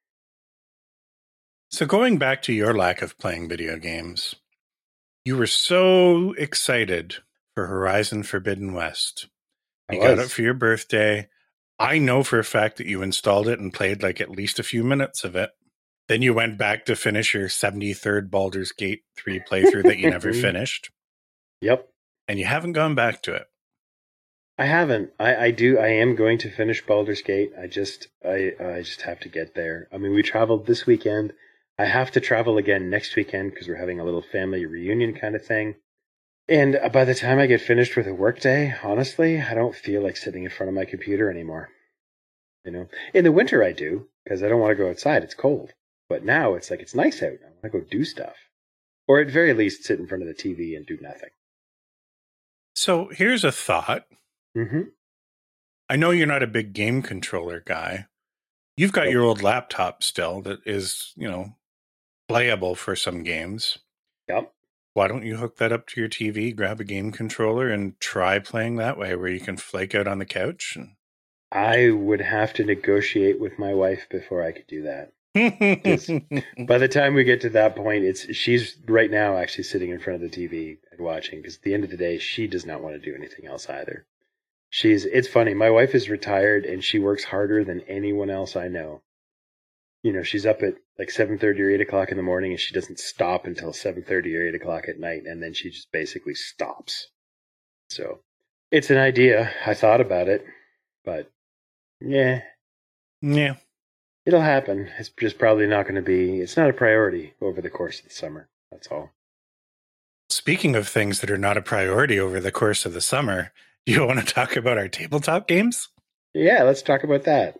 Speaker 2: So going back to your lack of playing video games, you were so excited for Horizon Forbidden West. You got it for your birthday. I know for a fact that you installed it and played like at least a few minutes of it. Then you went back to finish your 73rd Baldur's Gate 3 playthrough that you never finished.
Speaker 1: Yep.
Speaker 2: And you haven't gone back to it.
Speaker 1: I haven't. I am going to finish Baldur's Gate. I just have to get there. I mean, we traveled this weekend. I have to travel again next weekend because we're having a little family reunion kind of thing. And by the time I get finished with a workday, honestly, I don't feel like sitting in front of my computer anymore. In the winter I do, because I don't want to go outside. It's cold. But now it's like, it's nice out. I want to go do stuff. Or at very least sit in front of the TV and do nothing.
Speaker 2: So here's a thought.
Speaker 1: Mm-hmm.
Speaker 2: I know you're not a big game controller guy. You've got your old laptop still that is, playable for some games.
Speaker 1: Yep.
Speaker 2: Why don't you hook that up to your TV, grab a game controller, and try playing that way where you can flake out on the couch?
Speaker 1: I would have to negotiate with my wife before I could do that. By the time we get to that point, she's right now actually sitting in front of the TV and watching, because at the end of the day, she does not want to do anything else either. It's funny. My wife is retired and she works harder than anyone else I know. You know, she's up at like 7:30 or 8 o'clock in the morning and she doesn't stop until 7:30 or 8 o'clock at night. And then she just basically stops. So it's an idea. I thought about it, but yeah, it'll happen. It's just probably not going to be, it's not a priority over the course of the summer. That's all.
Speaker 2: Speaking of things that are not a priority over the course of the summer, do you want to talk about our tabletop games?
Speaker 1: Yeah, let's talk about that.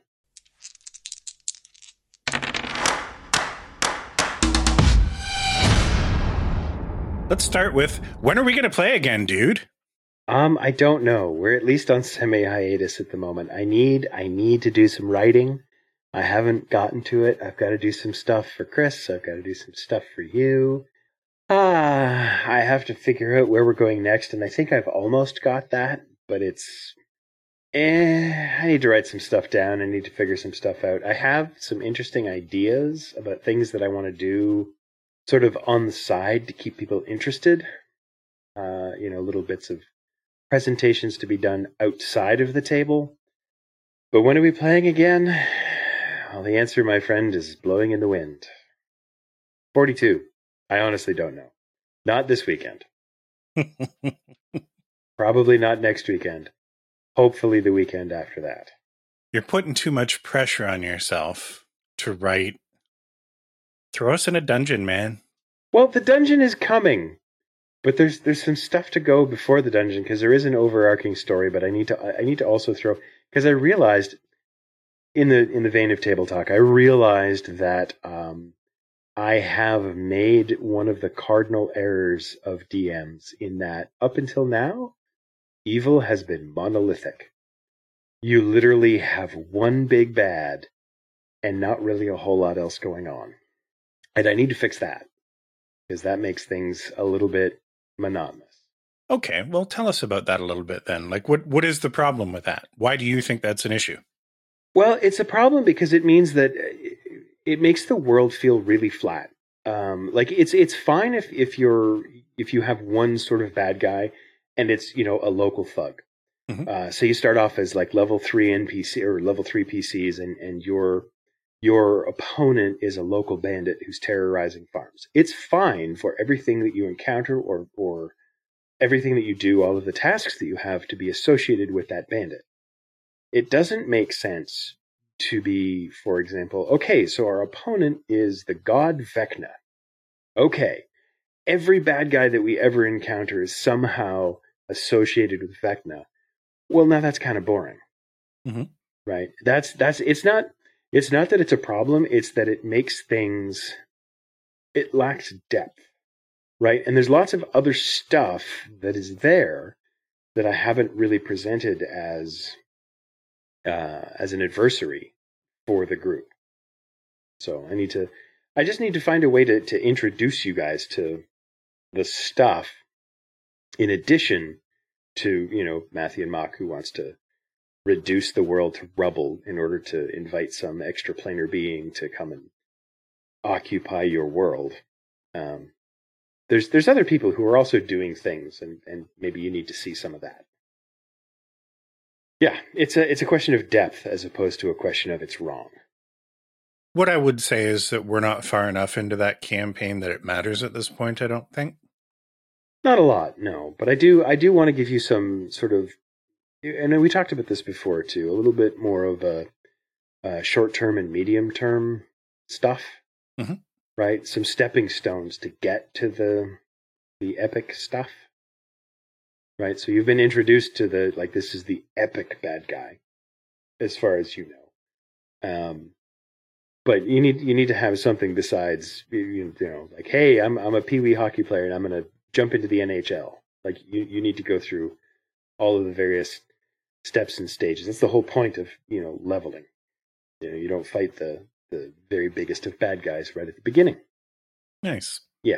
Speaker 2: Let's start with, when are we going to play again, dude?
Speaker 1: I don't know. We're at least on semi-hiatus at the moment. I need to do some writing. I haven't gotten to it. I've got to do some stuff for Chris. I've got to do some stuff for you. I have to figure out where we're going next, and I think I've almost got that, but I need to write some stuff down. I need to figure some stuff out. I have some interesting ideas about things that I want to do sort of on the side to keep people interested. Little bits of presentations to be done outside of the table. But when are we playing again? Well, the answer, my friend, is blowing in the wind. 42. I honestly don't know. Not this weekend. Probably not next weekend. Hopefully the weekend after that.
Speaker 2: You're putting too much pressure on yourself to write. Throw us in a dungeon, man.
Speaker 1: Well, the dungeon is coming. But there's some stuff to go before the dungeon because there is an overarching story. But I need to also throw, because I realized in the vein of Table Talk, I realized that I have made one of the cardinal errors of DMs in that up until now, evil has been monolithic. You literally have one big bad and not really a whole lot else going on. And I need to fix that because that makes things a little bit monotonous.
Speaker 2: Okay, well, tell us about that a little bit then. Like, what is the problem with that? Why do you think that's an issue?
Speaker 1: Well, it's a problem because it means that it makes the world feel really flat. It's fine if you have one sort of bad guy and it's, a local thug. Mm-hmm. So you start off as like level 3 NPC or level 3 PCs and your opponent is a local bandit who's terrorizing farms. It's fine for everything that you encounter or everything that you do, all of the tasks that you have to be associated with that bandit. It doesn't make sense to be, for example, okay, so our opponent is the god Vecna. Okay, every bad guy that we ever encounter is somehow associated with Vecna. Well, now that's kind of boring. Mm-hmm. Right? It's not that it's a problem, it's that it makes things, it lacks depth, right? And there's lots of other stuff that is there that I haven't really presented as an adversary for the group. So I just need to find a way to introduce you guys to the stuff in addition to, Matthew and Mock, who wants to reduce the world to rubble in order to invite some extraplanar being to come and occupy your world. There's other people who are also doing things, and maybe you need to see some of that. Yeah, it's a question of depth as opposed to a question of it's wrong.
Speaker 2: What I would say is that we're not far enough into that campaign that it matters at this point, I don't think.
Speaker 1: Not a lot, no. But I do want to give you some sort of, and we talked about this before too, a little bit more of a short-term and medium-term stuff, mm-hmm. Right? Some stepping stones to get to the epic stuff, right? So you've been introduced to this is the epic bad guy, as far as you know. But you need to have something besides, like, hey, I'm a peewee hockey player and I'm going to jump into the NHL. Like you need to go through all of the various steps and stages. That's the whole point of, leveling. You don't fight the very biggest of bad guys right at the beginning.
Speaker 2: Nice.
Speaker 1: Yeah.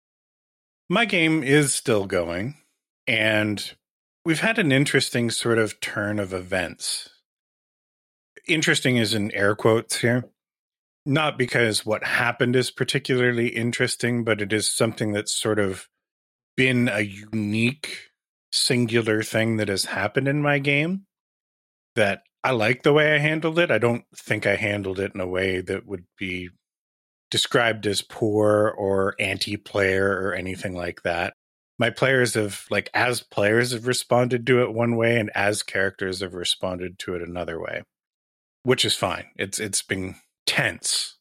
Speaker 2: My game is still going, and we've had an interesting sort of turn of events. Interesting is in air quotes here. Not because what happened is particularly interesting, but it is something that's sort of been a unique singular thing that has happened in my game that I like the way I handled it. I don't think I handled it in a way that would be described as poor or anti-player or anything like that. My players have, like, as players have responded to it one way, and as characters have responded to it another way, which is fine. It's been tense.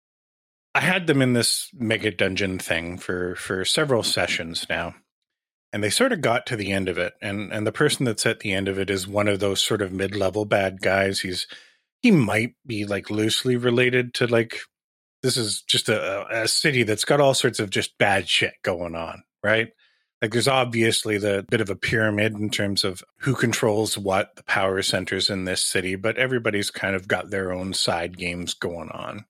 Speaker 2: I had them in this mega dungeon thing for several sessions now, and they sort of got to the end of it. And the person that's at the end of it is one of those sort of mid-level bad guys. He might be like loosely related to, like, this is just a city that's got all sorts of just bad shit going on, right? Like, there's obviously the bit of a pyramid in terms of who controls what, the power centers in this city, but everybody's kind of got their own side games going on.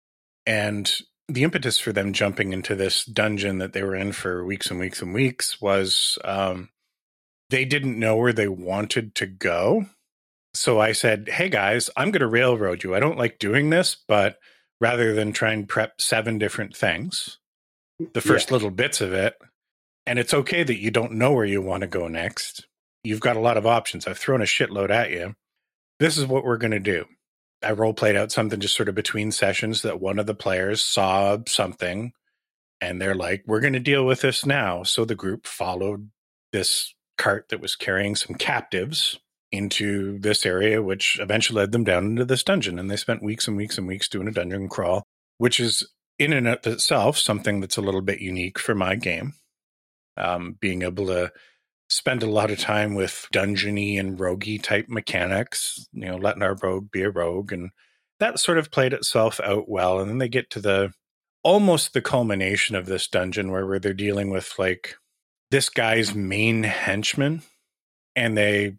Speaker 2: And the impetus for them jumping into this dungeon that they were in for weeks and weeks and weeks was they didn't know where they wanted to go. So I said, hey guys, I'm going to railroad you. I don't like doing this, but rather than try and prep 7 different things, the first little bits of it, and it's okay that you don't know where you want to go next. You've got a lot of options. I've thrown a shitload at you. This is what we're going to do. I role-played out something just sort of between sessions that one of the players saw something, and they're like, we're going to deal with this now. So the group followed this cart that was carrying some captives into this area, which eventually led them down into this dungeon. And they spent weeks and weeks and weeks doing a dungeon crawl, which is in and of itself something that's a little bit unique for my game. Being able to spend a lot of time with dungeony and roguey type mechanics, letting our rogue be a rogue. And that sort of played itself out well. And then they get to almost the culmination of this dungeon where they're dealing with, like, this guy's main henchman. And they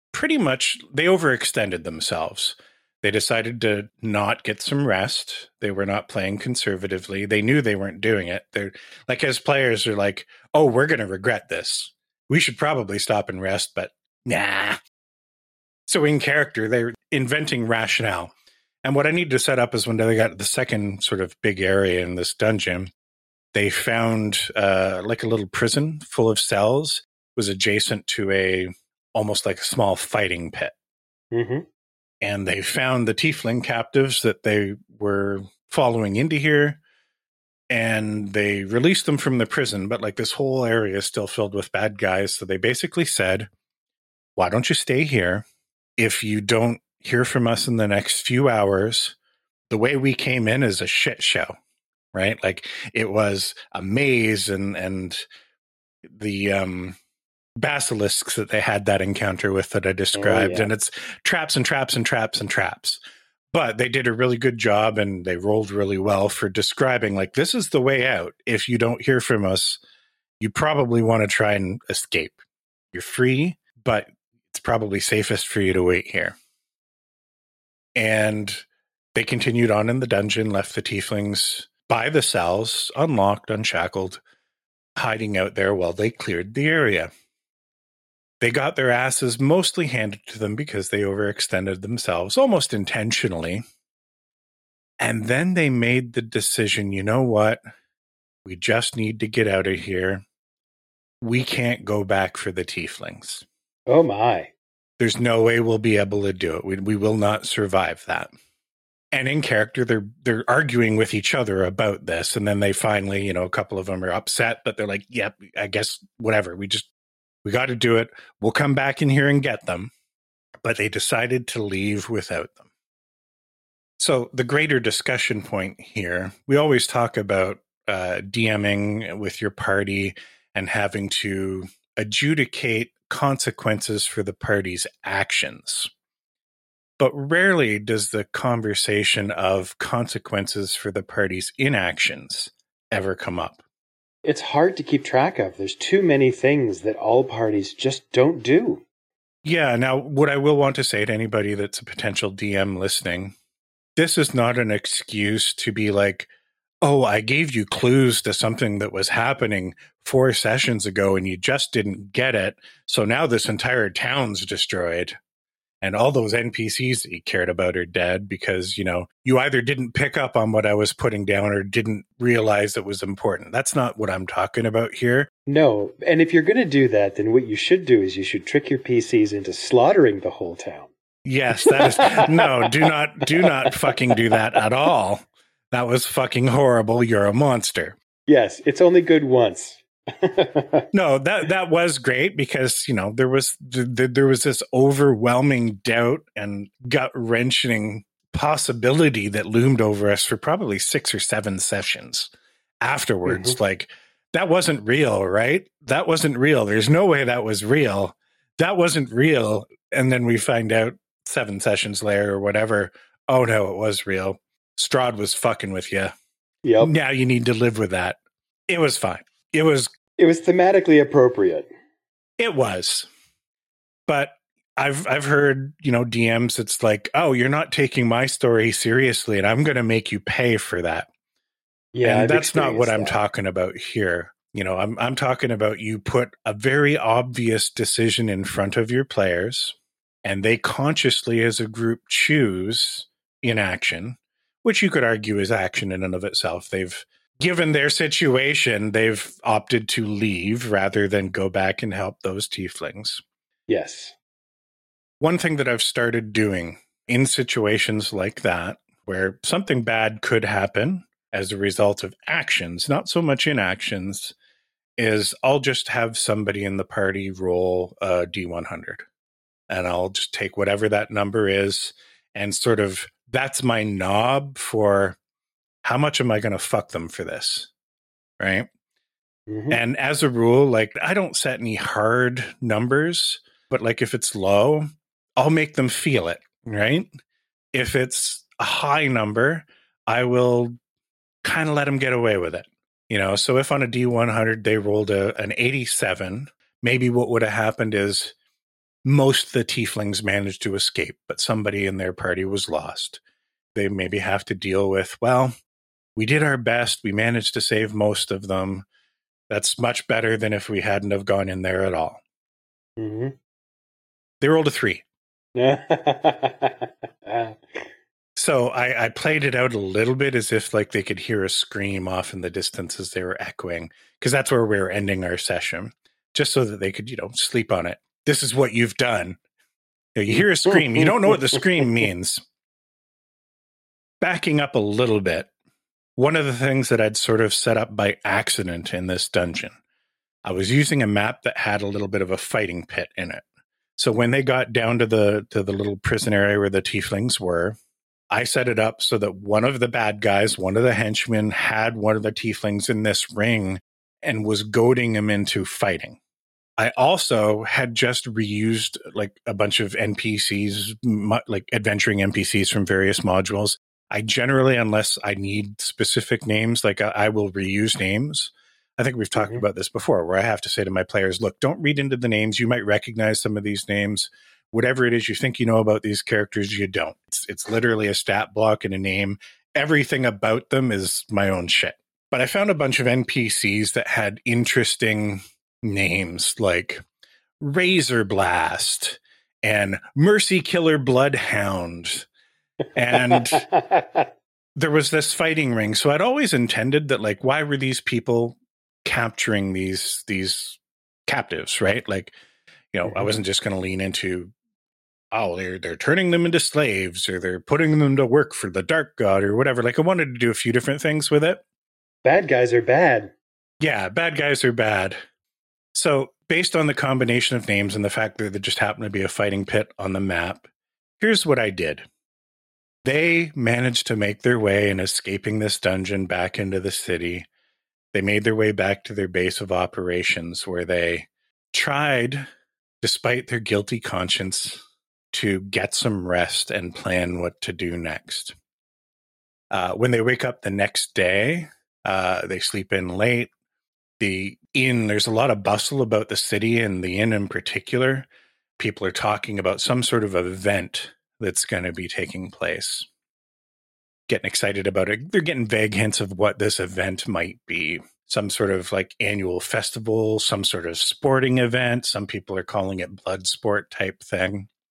Speaker 2: overextended themselves. They decided to not get some rest. They were not playing conservatively. They knew they weren't doing it. They're like, as players, are like, oh, we're going to regret this. We should probably stop and rest, but nah. So in character, they're inventing rationale. And what I need to set up is when they got the second sort of big area in this dungeon, they found like a little prison full of cells. It was adjacent to almost like a small fighting pit.
Speaker 1: Mm-hmm.
Speaker 2: And they found the tiefling captives that they were following into here, and they released them from the prison, but like this whole area is still filled with bad guys. So they basically said, why don't you stay here? If you don't hear from us in the next few hours, the way we came in is a shit show, right? Like, it was a maze and the basilisks that they had that encounter with that I described. Oh, yeah. And it's traps and traps and traps and traps. But they did a really good job, and they rolled really well for describing, like, this is the way out. If you don't hear from us, you probably want to try and escape. You're free, but it's probably safest for you to wait here. And they continued on in the dungeon, left the tieflings by the cells, unlocked, unshackled, hiding out there while they cleared the area. They got their asses mostly handed to them because they overextended themselves, almost intentionally. And then they made the decision, you know what? We just need to get out of here. We can't go back for the tieflings.
Speaker 1: Oh, my.
Speaker 2: There's no way we'll be able to do it. We will not survive that. And in character, they're arguing with each other about this. And then they finally, a couple of them are upset, but they're like, yep, I guess, whatever. We got to do it. We'll come back in here and get them. But they decided to leave without them. So the greater discussion point here, we always talk about DMing with your party and having to adjudicate consequences for the party's actions. But rarely does the conversation of consequences for the party's inactions ever come up.
Speaker 1: It's hard to keep track of. There's too many things that all parties just don't do.
Speaker 2: Yeah, now what I will want to say to anybody that's a potential DM listening, this is not an excuse to be like, oh, I gave you clues to something that was happening 4 sessions ago and you just didn't get it, so now this entire town's destroyed. And all those NPCs that you cared about are dead because, you either didn't pick up on what I was putting down or didn't realize it was important. That's not what I'm talking about here.
Speaker 1: No. And if you're going to do that, then what you should do is you should trick your PCs into slaughtering the whole town.
Speaker 2: Yes, that is. No, do not fucking do that at all. That was fucking horrible. You're a monster.
Speaker 1: Yes, it's only good once.
Speaker 2: No, that was great because there was this overwhelming doubt and gut-wrenching possibility that loomed over us for probably 6 or 7 sessions afterwards.
Speaker 1: Mm-hmm.
Speaker 2: Like, that wasn't real, right? That wasn't real. There's no way that was real. That wasn't real. And then we find out 7 sessions later or whatever, oh no, it was real. Strahd was fucking with you.
Speaker 1: Yep.
Speaker 2: Now you need to live with that. It was fine. It was
Speaker 1: thematically appropriate.
Speaker 2: It was. But I've heard, DMs, it's like, oh, you're not taking my story seriously and I'm going to make you pay for that.
Speaker 1: Yeah.
Speaker 2: And that's not what I'm talking about here. I'm talking about you put a very obvious decision in front of your players and they consciously as a group choose inaction, which you could argue is action in and of itself. Given their situation, they've opted to leave rather than go back and help those tieflings.
Speaker 1: Yes.
Speaker 2: One thing that I've started doing in situations like that, where something bad could happen as a result of actions, not so much inactions, is I'll just have somebody in the party roll a D100. And I'll just take whatever that number is and sort of, that's my knob for how much am I going to fuck them for this? Right.
Speaker 1: Mm-hmm.
Speaker 2: And as a rule, I don't set any hard numbers, but if it's low, I'll make them feel it. Right. If it's a high number, I will kind of let them get away with it. So if on a D100, they rolled an 87, maybe what would have happened is most of the tieflings managed to escape, but somebody in their party was lost. They maybe have to deal with, well, we did our best. We managed to save most of them. That's much better than if we hadn't have gone in there at all.
Speaker 1: Mm-hmm.
Speaker 2: They rolled a 3. So I played it out a little bit as if they could hear a scream off in the distance as they were echoing, because that's where we were ending our session, just so that they could, sleep on it. This is what you've done. You hear a scream. You don't know what the scream means. Backing up a little bit. One of the things that I'd sort of set up by accident in this dungeon, I was using a map that had a little bit of a fighting pit in it. So when they got down to the little prison area where the tieflings were, I set it up so that one of the bad guys, one of the henchmen, had one of the tieflings in this ring and was goading him into fighting. I also had just reused a bunch of NPCs, adventuring NPCs from various modules. I generally, unless I need specific names, I will reuse names. I think we've talked about this before, where I have to say to my players, look, don't read into the names. You might recognize some of these names. Whatever it is you think you know about these characters, you don't. It's literally a stat block and a name. Everything about them is my own shit. But I found a bunch of NPCs that had interesting names like Razor Blast and Mercy Killer Bloodhound. And there was this fighting ring. So I'd always intended that, why were these people capturing these captives, right? I wasn't just going to lean into, oh, they're turning them into slaves or they're putting them to work for the Dark God or whatever. I wanted to do a few different things with it.
Speaker 1: Bad guys are bad.
Speaker 2: Yeah, bad guys are bad. So based on the combination of names and the fact that there just happened to be a fighting pit on the map, here's what I did. They managed to make their way in escaping this dungeon back into the city. They made their way back to their base of operations where they tried, despite their guilty conscience, to get some rest and plan what to do next. When they wake up the next day, they sleep in late. The inn, there's a lot of bustle about the city and the inn in particular. People are talking about some sort of event that's going to be taking place. Getting excited about it. They're getting vague hints of what this event might be. Some sort of annual festival, some sort of sporting event. Some people are calling it blood sport type thing.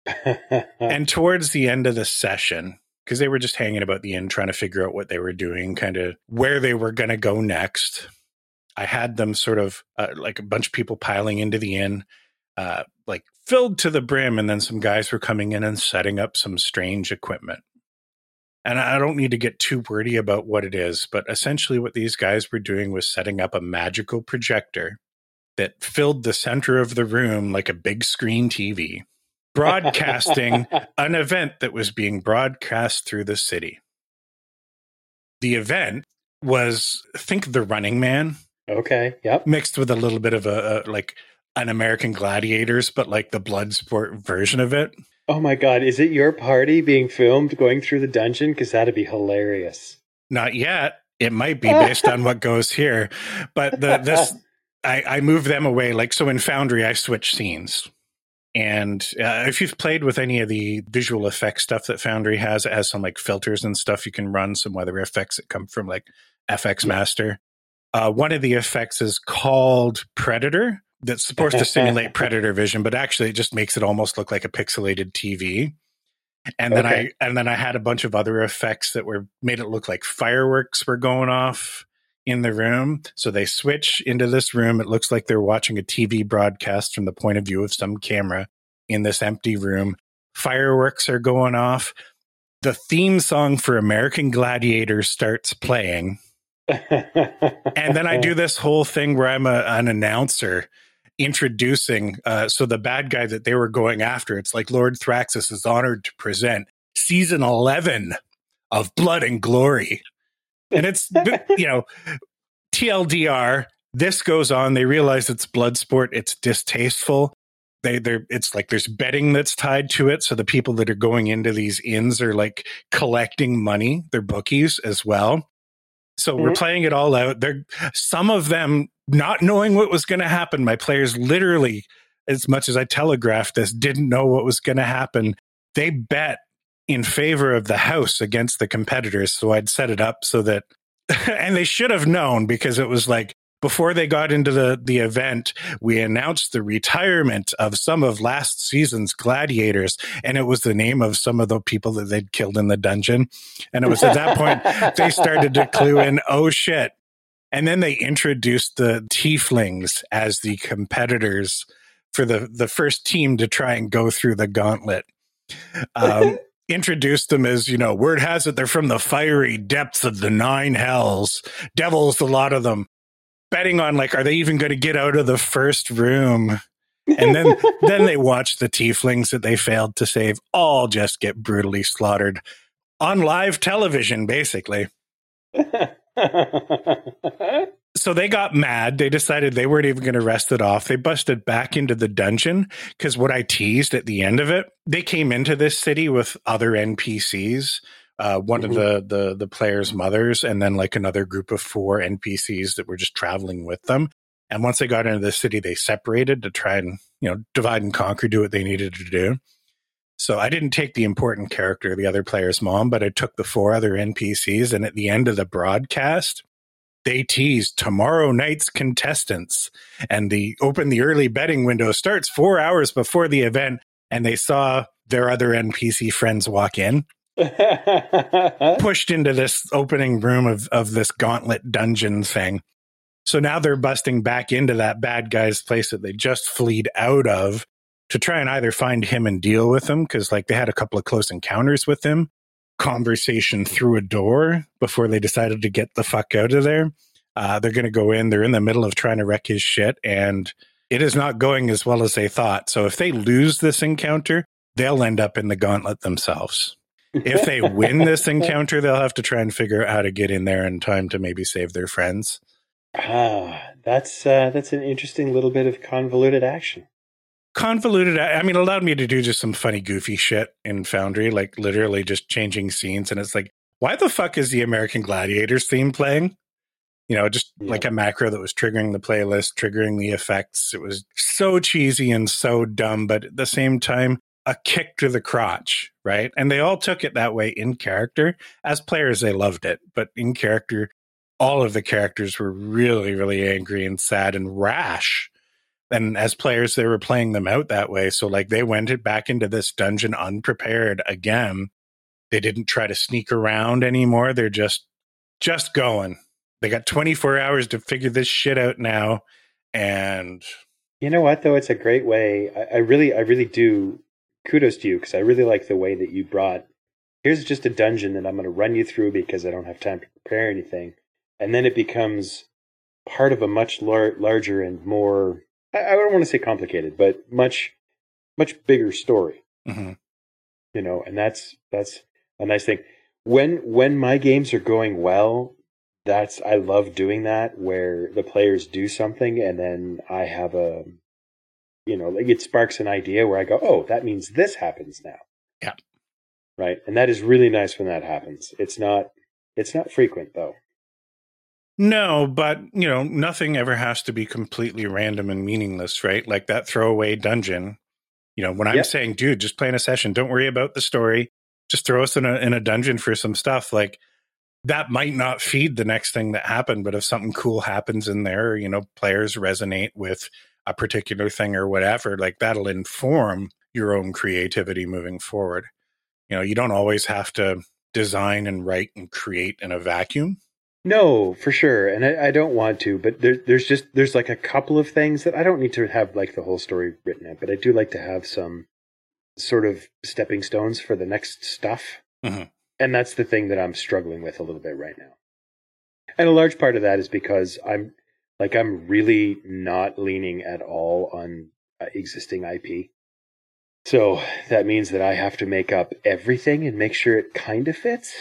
Speaker 2: And towards the end of the session, because they were just hanging about the inn trying to figure out what they were doing, kind of where they were going to go next, I had them sort of like a bunch of people piling into the inn, like filled to the brim. And then some guys were coming in and setting up some strange equipment. And I don't need to get too wordy about what it is, but essentially what these guys were doing was setting up a magical projector that filled the center of the room like a big screen TV, broadcasting an event that was being broadcast through the city. The event was, think The Running Man.
Speaker 1: Okay, yep.
Speaker 2: Mixed with a little bit of a like an American Gladiators, but like the blood sport version of it.
Speaker 1: Oh my God, is it your party being filmed going through the dungeon? Because that'd be hilarious.
Speaker 2: Not yet. It might be based on what goes here. But I move them away. Like, so in Foundry, I switch scenes. And if you've played with any of the visual effects stuff that Foundry has, it has some like filters and stuff you can run, some weather effects that come from like FX Master. One of the effects is called Predator. That's supposed to simulate predator vision, but actually it just makes it almost look like a pixelated TV. And then I had a bunch of other effects that made it look like fireworks were going off in the room. So they switch into this room. It looks like they're watching a TV broadcast from the point of view of some camera in this empty room. Fireworks are going off. The theme song for American Gladiators starts playing. And then I do this whole thing where I'm an announcer introducing, so the bad guy that they were going after, it's like Lord Thraxus is honored to present season 11 of Blood and Glory. And it's, TLDR, this goes on. They realize it's blood sport. It's distasteful. It's like there's betting that's tied to it. So the people that are going into these inns are like collecting money. They're bookies as well. So we're playing it all out. Some of them not knowing what was going to happen. My players literally, as much as I telegraphed this, didn't know what was going to happen. They bet in favor of the house against the competitors. So I'd set it up so that, and they should have known, because it was like, before they got into the event, we announced the retirement of some of last season's gladiators, and it was the name of some of the people that they'd killed in the dungeon. And it was at that point they started to clue in, oh shit. And then they introduced the tieflings as the competitors for the first team to try and go through the gauntlet. Introduced them as, word has it they're from the fiery depths of the 9 hells. Devils, a lot of them. Betting on, like, are they even going to get out of the first room? And then they watch the tieflings that they failed to save all just get brutally slaughtered on live television, basically. So they got mad. They decided they weren't even going to rest it off. They busted back into the dungeon, because what I teased at the end of it, they came into this city with other NPCs. One of the players' mothers, and then like another group of 4 NPCs that were just traveling with them. And once they got into the city, they separated to try and, divide and conquer, do what they needed to do. So I didn't take the important character, the other player's mom, but I took the 4 other NPCs. And at the end of the broadcast, they teased tomorrow night's contestants, and the early betting window starts 4 hours before the event. And they saw their other NPC friends walk in. Pushed into this opening room of this gauntlet dungeon thing. So now they're busting back into that bad guy's place that they just fleed out of to try and either find him and deal with him, because like they had a couple of close encounters with him, conversation through a door before they decided to get the fuck out of there. They're going to go in. They're in the middle of trying to wreck his shit, and it is not going as well as they thought. So if they lose this encounter, they'll end up in the gauntlet themselves. If they win this encounter, they'll have to try and figure out how to get in there in time to maybe save their friends.
Speaker 1: That's an interesting little bit of convoluted action.
Speaker 2: It allowed me to do just some funny, goofy shit in Foundry, like literally just changing scenes. And it's like, why the fuck is the American Gladiators theme playing? Like a macro that was triggering the playlist, triggering the effects. It was so cheesy and so dumb, but at the same time, a kick to the crotch, right? And they all took it that way in character. As players, they loved it. But in character, all of the characters were really, really angry and sad and rash And as players, they were playing them out that way. So like they went back into this dungeon unprepared again. They didn't try to sneak around anymore. They're just going. They got 24 hours to figure this shit out now. And
Speaker 1: you know what, though? It's a great way. I really do. Kudos to you, because I really like the way that you brought, here's just a dungeon that I'm going to run you through because I don't have time to prepare anything. And then it becomes part of a much larger and more, I don't want to say complicated, but much bigger story.
Speaker 2: Mm-hmm.
Speaker 1: You know, and that's a nice thing. When my games are going well, I love doing that, where the players do something and then I have like it sparks an idea where I go, oh, that means this happens now.
Speaker 2: Yeah.
Speaker 1: Right. And that is really nice when that happens. It's not frequent though.
Speaker 2: No, but nothing ever has to be completely random and meaningless, right? Like that throwaway dungeon. When I'm saying, dude, just play in a session, don't worry about the story. Just throw us in a dungeon for some stuff. Like that might not feed the next thing that happened, but if something cool happens in there, players resonate with a particular thing or whatever, like that'll inform your own creativity moving forward. You don't always have to design and write and create in a vacuum.
Speaker 1: No, for sure. And I don't want to, but there's like a couple of things that I don't need to have like the whole story written out, but I do like to have some sort of stepping stones for the next stuff.
Speaker 2: Mm-hmm.
Speaker 1: And that's the thing that I'm struggling with a little bit right now. And a large part of that is because I'm really not leaning at all on existing IP. So that means that I have to make up everything and make sure it kind of fits.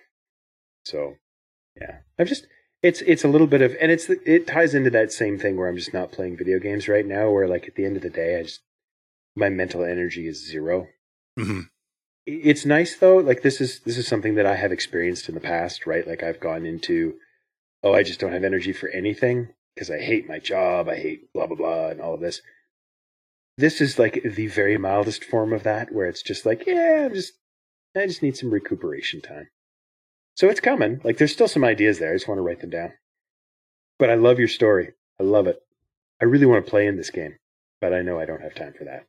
Speaker 1: So yeah, it's a little bit of, and it ties into that same thing where I'm just not playing video games right now, where like at the end of the day, my mental energy is zero.
Speaker 2: Mm-hmm.
Speaker 1: It's nice though. Like this is something that I have experienced in the past, right? Like I've gone into, I just don't have energy for anything because I hate my job. I hate blah, blah, blah, and all of this. This is like the very mildest form of that, where it's just like, I just need some recuperation time. So it's coming. Like there's still some ideas there. I just want to write them down. But I love your story. I love it. I really want to play in this game, but I know I don't have time for that.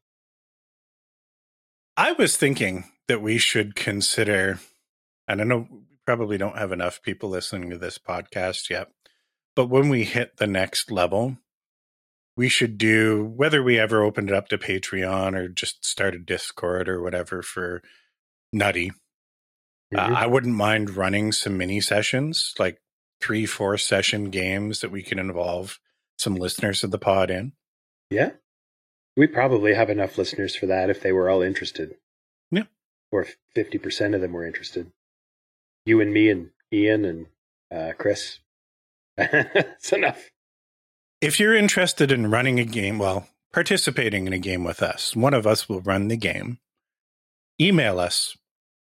Speaker 2: I was thinking that we should consider, and I know we probably don't have enough people listening to this podcast yet, but when we hit the next level, we should do, whether we ever opened it up to Patreon or just start a Discord or whatever for Nutty. Mm-hmm. I wouldn't mind running some mini sessions, like 3-4 session games that we can involve some listeners of the pod in.
Speaker 1: Yeah. We probably have enough listeners for that if they were all interested.
Speaker 2: Yeah.
Speaker 1: Or if 50% of them were interested. You and me and Ian and Chris. That's enough.
Speaker 2: If you're interested in running a game, participating in a game with us, one of us will run the game. Email us,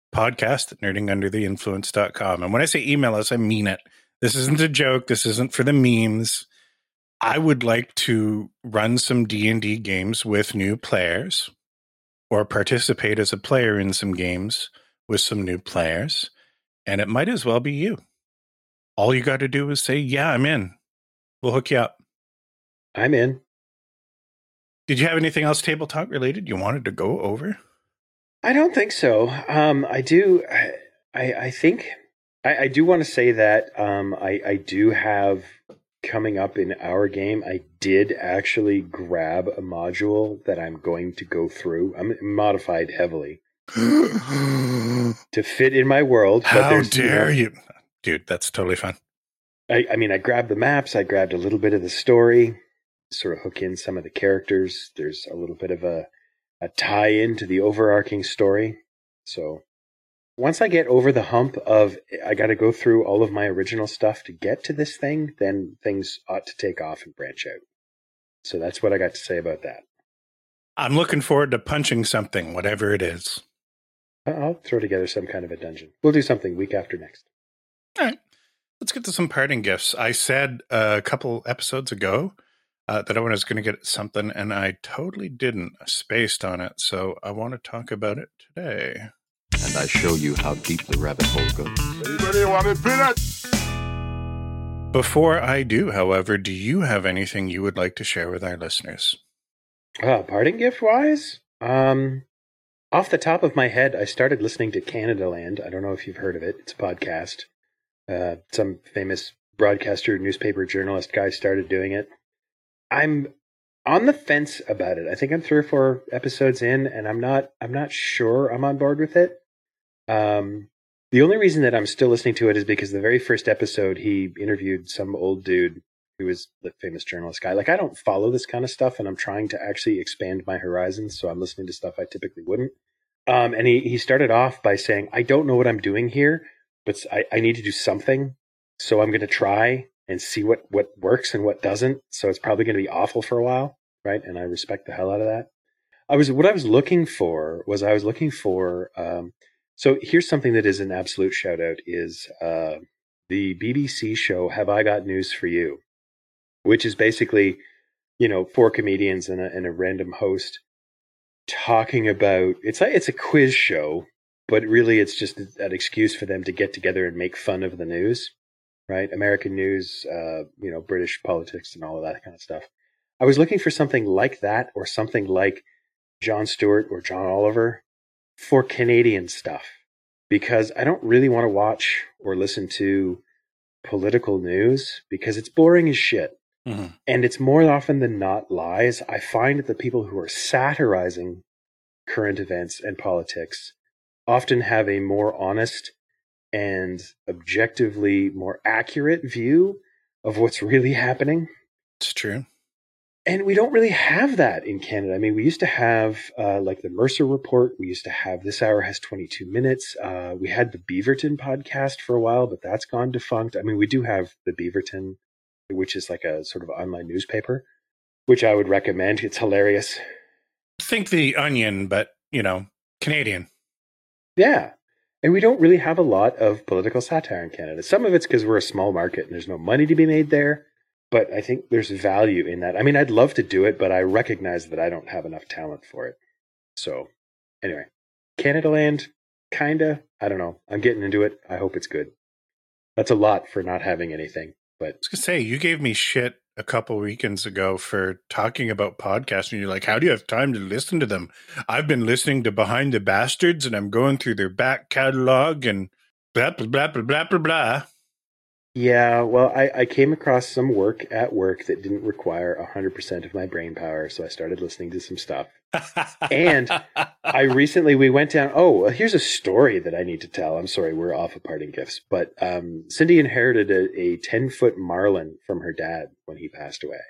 Speaker 2: podcast@nerdingundertheinfluence.com. And when I say email us, I mean it. This isn't a joke. This isn't for the memes. I would like to run some D&D games with new players, or participate as a player in some games with some new players. And it might as well be you. All you got to do is say, yeah, I'm in. We'll hook you up.
Speaker 1: I'm in.
Speaker 2: Did you have anything else table talk related you wanted to go over?
Speaker 1: I don't think so. I do. I think I do want to say that I do have coming up in our game. I did actually grab a module that I'm going to go through. I'm modified heavily to fit in my world.
Speaker 2: How dare you? Dude, that's totally fine.
Speaker 1: I mean, I grabbed the maps. I grabbed a little bit of the story, sort of hook in some of the characters. There's a little bit of a tie-in to the overarching story. So once I get over the hump of I got to go through all of my original stuff to get to this thing, then things ought to take off and branch out. So that's what I got to say about that.
Speaker 2: I'm looking forward to punching something, whatever it is.
Speaker 1: I'll throw together some kind of a dungeon. We'll do something week after next.
Speaker 2: All right. Let's get to some parting gifts. I said a couple episodes ago that I was going to get something, and I totally didn't. I spaced on it, so I want to talk about it today.
Speaker 5: And I show you how deep the rabbit hole goes.
Speaker 3: Anybody want a peanut?
Speaker 2: Before I do, however, do you have anything you would like to share with our listeners?
Speaker 1: Parting gift wise, off the top of my head, I started listening to Canada Land. I don't know if you've heard of it. It's a podcast. Some famous broadcaster, newspaper journalist guy started doing it. I'm on the fence about it. I think I'm 3 or 4 episodes in, and I'm not sure I'm on board with it. The only reason that I'm still listening to it is because the very first episode, he interviewed some old dude who was the famous journalist guy. Like, I don't follow this kind of stuff, and I'm trying to actually expand my horizons, so I'm listening to stuff I typically wouldn't. And he started off by saying, I don't know what I'm doing here, but I need to do something, so I'm going to try and see what works and what doesn't. So it's probably going to be awful for a while, right? And I respect the hell out of that. What I was looking for. So here's something that is an absolute shout out is the BBC show Have I Got News for You, which is basically, 4 comedians and a random host talking about, it's a quiz show, but really it's just an excuse for them to get together and make fun of the news, right? American news, British politics and all of that kind of stuff. I was looking for something like that, or something like Jon Stewart or John Oliver for Canadian stuff, because I don't really want to watch or listen to political news because it's boring as shit. Mm-hmm. And it's more often than not lies. I find that the people who are satirizing current events and politics often have a more honest and objectively more accurate view of what's really happening.
Speaker 2: It's true.
Speaker 1: And we don't really have that in Canada. I mean, we used to have like the Mercer Report. We used to have This Hour Has 22 Minutes. We had the Beaverton podcast for a while, but that's gone defunct. I mean, we do have the Beaverton, which is like a sort of online newspaper, which I would recommend. It's hilarious.
Speaker 2: Think the Onion, but, Canadian.
Speaker 1: Yeah. And we don't really have a lot of political satire in Canada. Some of it's because we're a small market and there's no money to be made there. But I think there's value in that. I mean, I'd love to do it, but I recognize that I don't have enough talent for it. So anyway, Canada Land, kinda. I don't know. I'm getting into it. I hope it's good. That's a lot for not having anything. But
Speaker 2: I was going to say, you gave me shit a couple weekends ago for talking about podcasts, and you're like, how do you have time to listen to them? I've been listening to Behind the Bastards, and I'm going through their back catalog and blah, blah, blah, blah, blah, blah, blah.
Speaker 1: Yeah, well, I came across some work at work that didn't require 100% of my brain power, so I started listening to some stuff. And we went down, here's a story that I need to tell. I'm sorry, we're off of parting gifts. But Cindy inherited a 10-foot marlin from her dad when he passed away.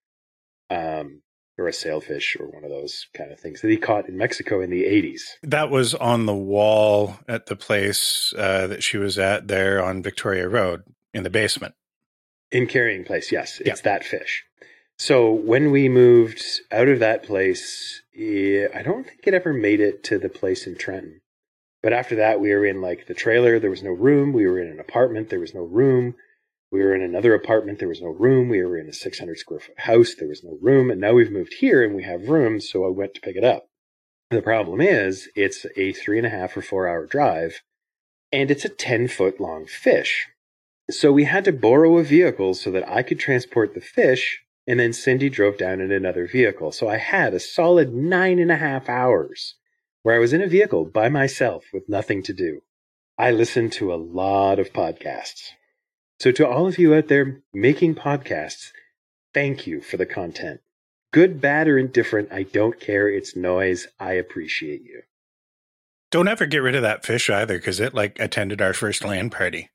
Speaker 1: Or a sailfish or one of those kind of things that he caught in Mexico in the 80s.
Speaker 2: That was on the wall at the place that she was at there on Victoria Road. In the basement.
Speaker 1: In Carrying Place, yes. It's that fish. So when we moved out of that place, I don't think it ever made it to the place in Trenton. But after that, we were in like the trailer. There was no room. We were in an apartment. There was no room. We were in another apartment. There was no room. We were in a 600 square foot house. There was no room. And now we've moved here and we have rooms. So I went to pick it up. The problem is it's a 3.5 or 4 hour drive and it's a 10-foot long fish. So we had to borrow a vehicle so that I could transport the fish, and then Cindy drove down in another vehicle. So I had a solid 9.5 hours where I was in a vehicle by myself with nothing to do. I listened to a lot of podcasts. So to all of you out there making podcasts, thank you for the content. Good, bad, or indifferent, I don't care. It's noise. I appreciate you.
Speaker 2: Don't ever get rid of that fish either, because it attended our first LAN party.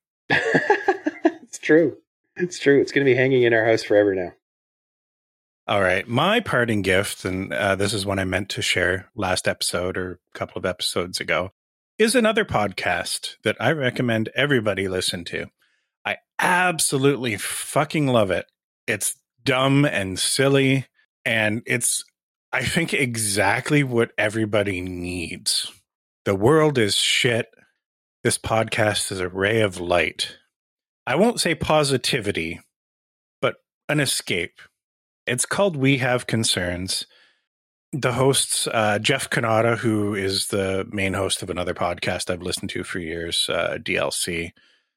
Speaker 1: True. It's true. It's going to be hanging in our house forever now.
Speaker 2: All right. My parting gift, and this is one I meant to share last episode or a couple of episodes ago, is another podcast that I recommend everybody listen to. I absolutely fucking love it. It's dumb and silly, and it's, I think, exactly what everybody needs. The world is shit. This podcast is a ray of light. I won't say positivity, but an escape. It's called We Have Concerns. The hosts, Jeff Cannata, who is the main host of another podcast I've listened to for years, DLC,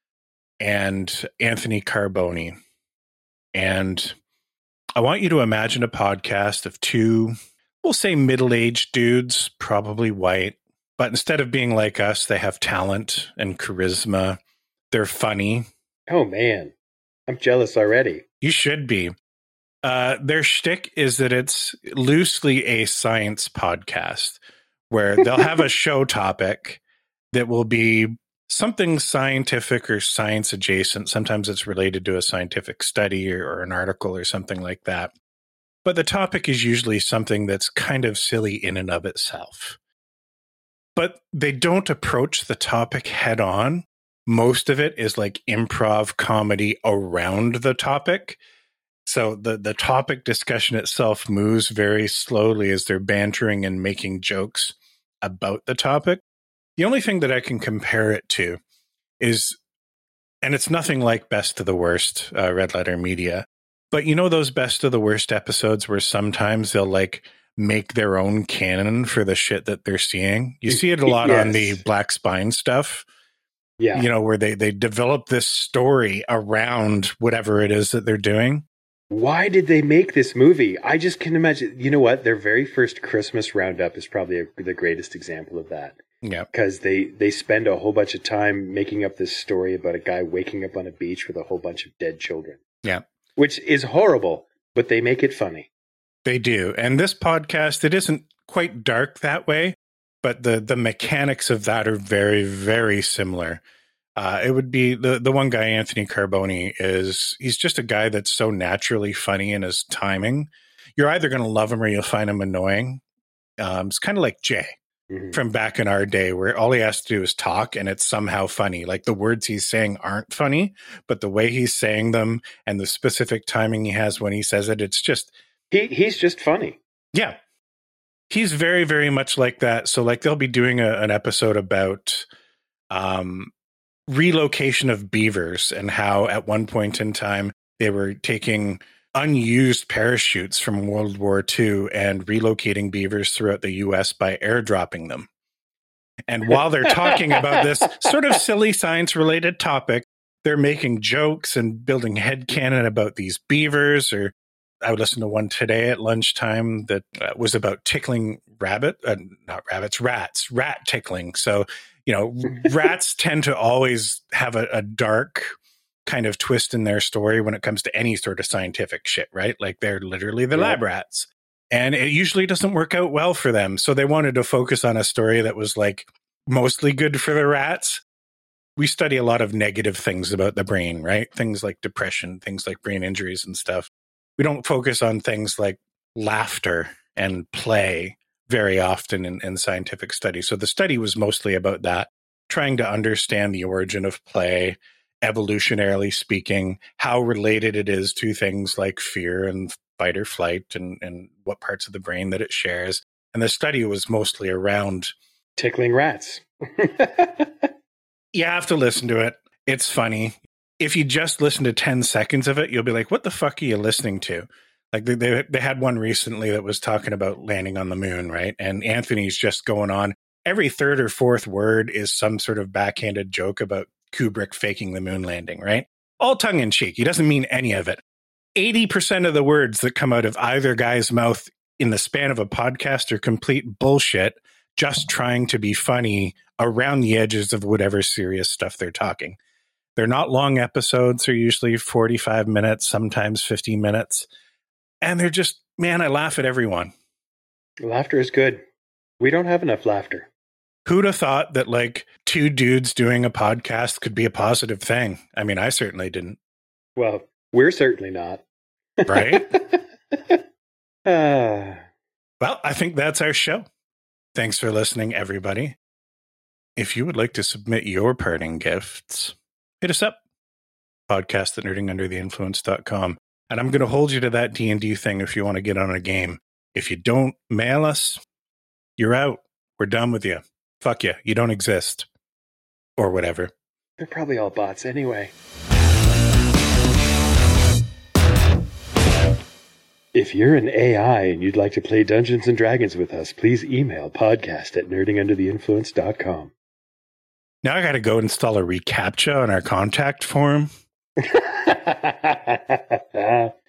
Speaker 2: and Anthony Carboni. And I want you to imagine a podcast of two we'll say middle-aged dudes, probably white. But instead of being like us, they have talent and charisma. They're funny.
Speaker 1: Oh, man. I'm jealous already.
Speaker 2: You should be. Their shtick is that it's loosely a science podcast where they'll have a show topic that will be something scientific or science adjacent. Sometimes it's related to a scientific study or an article or something like that. But the topic is usually something that's kind of silly in and of itself. But they don't approach the topic head on. Most of it is like improv comedy around the topic. So the topic discussion itself moves very slowly as they're bantering and making jokes about the topic. The only thing that I can compare it to is, and it's nothing like Best of the Worst, Red Letter Media, but you know those Best of the Worst episodes where sometimes they'll like make their own canon for the shit that they're seeing? You see it a lot on the Black Spine stuff.
Speaker 1: Yeah.
Speaker 2: You know, where they develop this story around whatever it is that they're doing.
Speaker 1: Why did they make this movie? I just can imagine. You know what? Their very first Christmas roundup is probably the greatest example of that.
Speaker 2: Yeah.
Speaker 1: Because they spend a whole bunch of time making up this story about a guy waking up on a beach with a whole bunch of dead children.
Speaker 2: Yeah.
Speaker 1: Which is horrible, but they make it funny.
Speaker 2: They do. And this podcast, it isn't quite dark that way, but the mechanics of that are very, very similar. It would be the one guy, Anthony Carboni, he's just a guy that's so naturally funny in his timing. You're either going to love him or you'll find him annoying. It's kind of like Jay from back in our day, where all he has to do is talk and it's somehow funny. Like the words he's saying aren't funny, but the way he's saying them and the specific timing he has when he says it, it's just...
Speaker 1: He's just funny.
Speaker 2: Yeah. He's very, very much like that. So like they'll be doing an episode about... relocation of beavers and how at one point in time they were taking unused parachutes from World War II and relocating beavers throughout the U.S. by airdropping them. And while they're talking about this sort of silly science-related topic, they're making jokes and building headcanon about these beavers. Or I would listen to one today at lunchtime that was about tickling rat tickling. So you know, rats tend to always have a dark kind of twist in their story when it comes to any sort of scientific shit, right? Like they're literally the lab rats. And it usually doesn't work out well for them. So they wanted to focus on a story that was like mostly good for the rats. We study a lot of negative things about the brain, right? Things like depression, things like brain injuries and stuff. We don't focus on things like laughter and play very often in scientific studies. So the study was mostly about that, trying to understand the origin of play, evolutionarily speaking, how related it is to things like fear and fight or flight and what parts of the brain that it shares. And the study was mostly around
Speaker 1: tickling rats.
Speaker 2: You have to listen to it. It's funny. If you just listen to 10 seconds of it, you'll be like, what the fuck are you listening to? Like they had one recently that was talking about landing on the moon, right? And Anthony's just going on. Every third or fourth word is some sort of backhanded joke about Kubrick faking the moon landing, right? All tongue in cheek. He doesn't mean any of it. 80% of the words that come out of either guy's mouth in the span of a podcast are complete bullshit, just trying to be funny around the edges of whatever serious stuff they're talking. They're not long episodes. They're usually 45 minutes, sometimes 50 minutes. And they're just, man, I laugh at everyone.
Speaker 1: Laughter is good. We don't have enough laughter.
Speaker 2: Who'd have thought that like two dudes doing a podcast could be a positive thing? I mean, I certainly didn't.
Speaker 1: Well, we're certainly not.
Speaker 2: Right? Well, I think that's our show. Thanks for listening, everybody. If you would like to submit your parting gifts, hit us up. Podcast at nerdingundertheinfluence.com. And I'm going to hold you to that D&D thing if you want to get on a game. If you don't mail us, you're out. We're done with you. Fuck you. You don't exist. Or whatever.
Speaker 1: They're probably all bots anyway. If you're an AI and you'd like to play Dungeons & Dragons with us, please email podcast@nerdingundertheinfluence.com.
Speaker 2: Now I got to go install a reCAPTCHA on our contact form.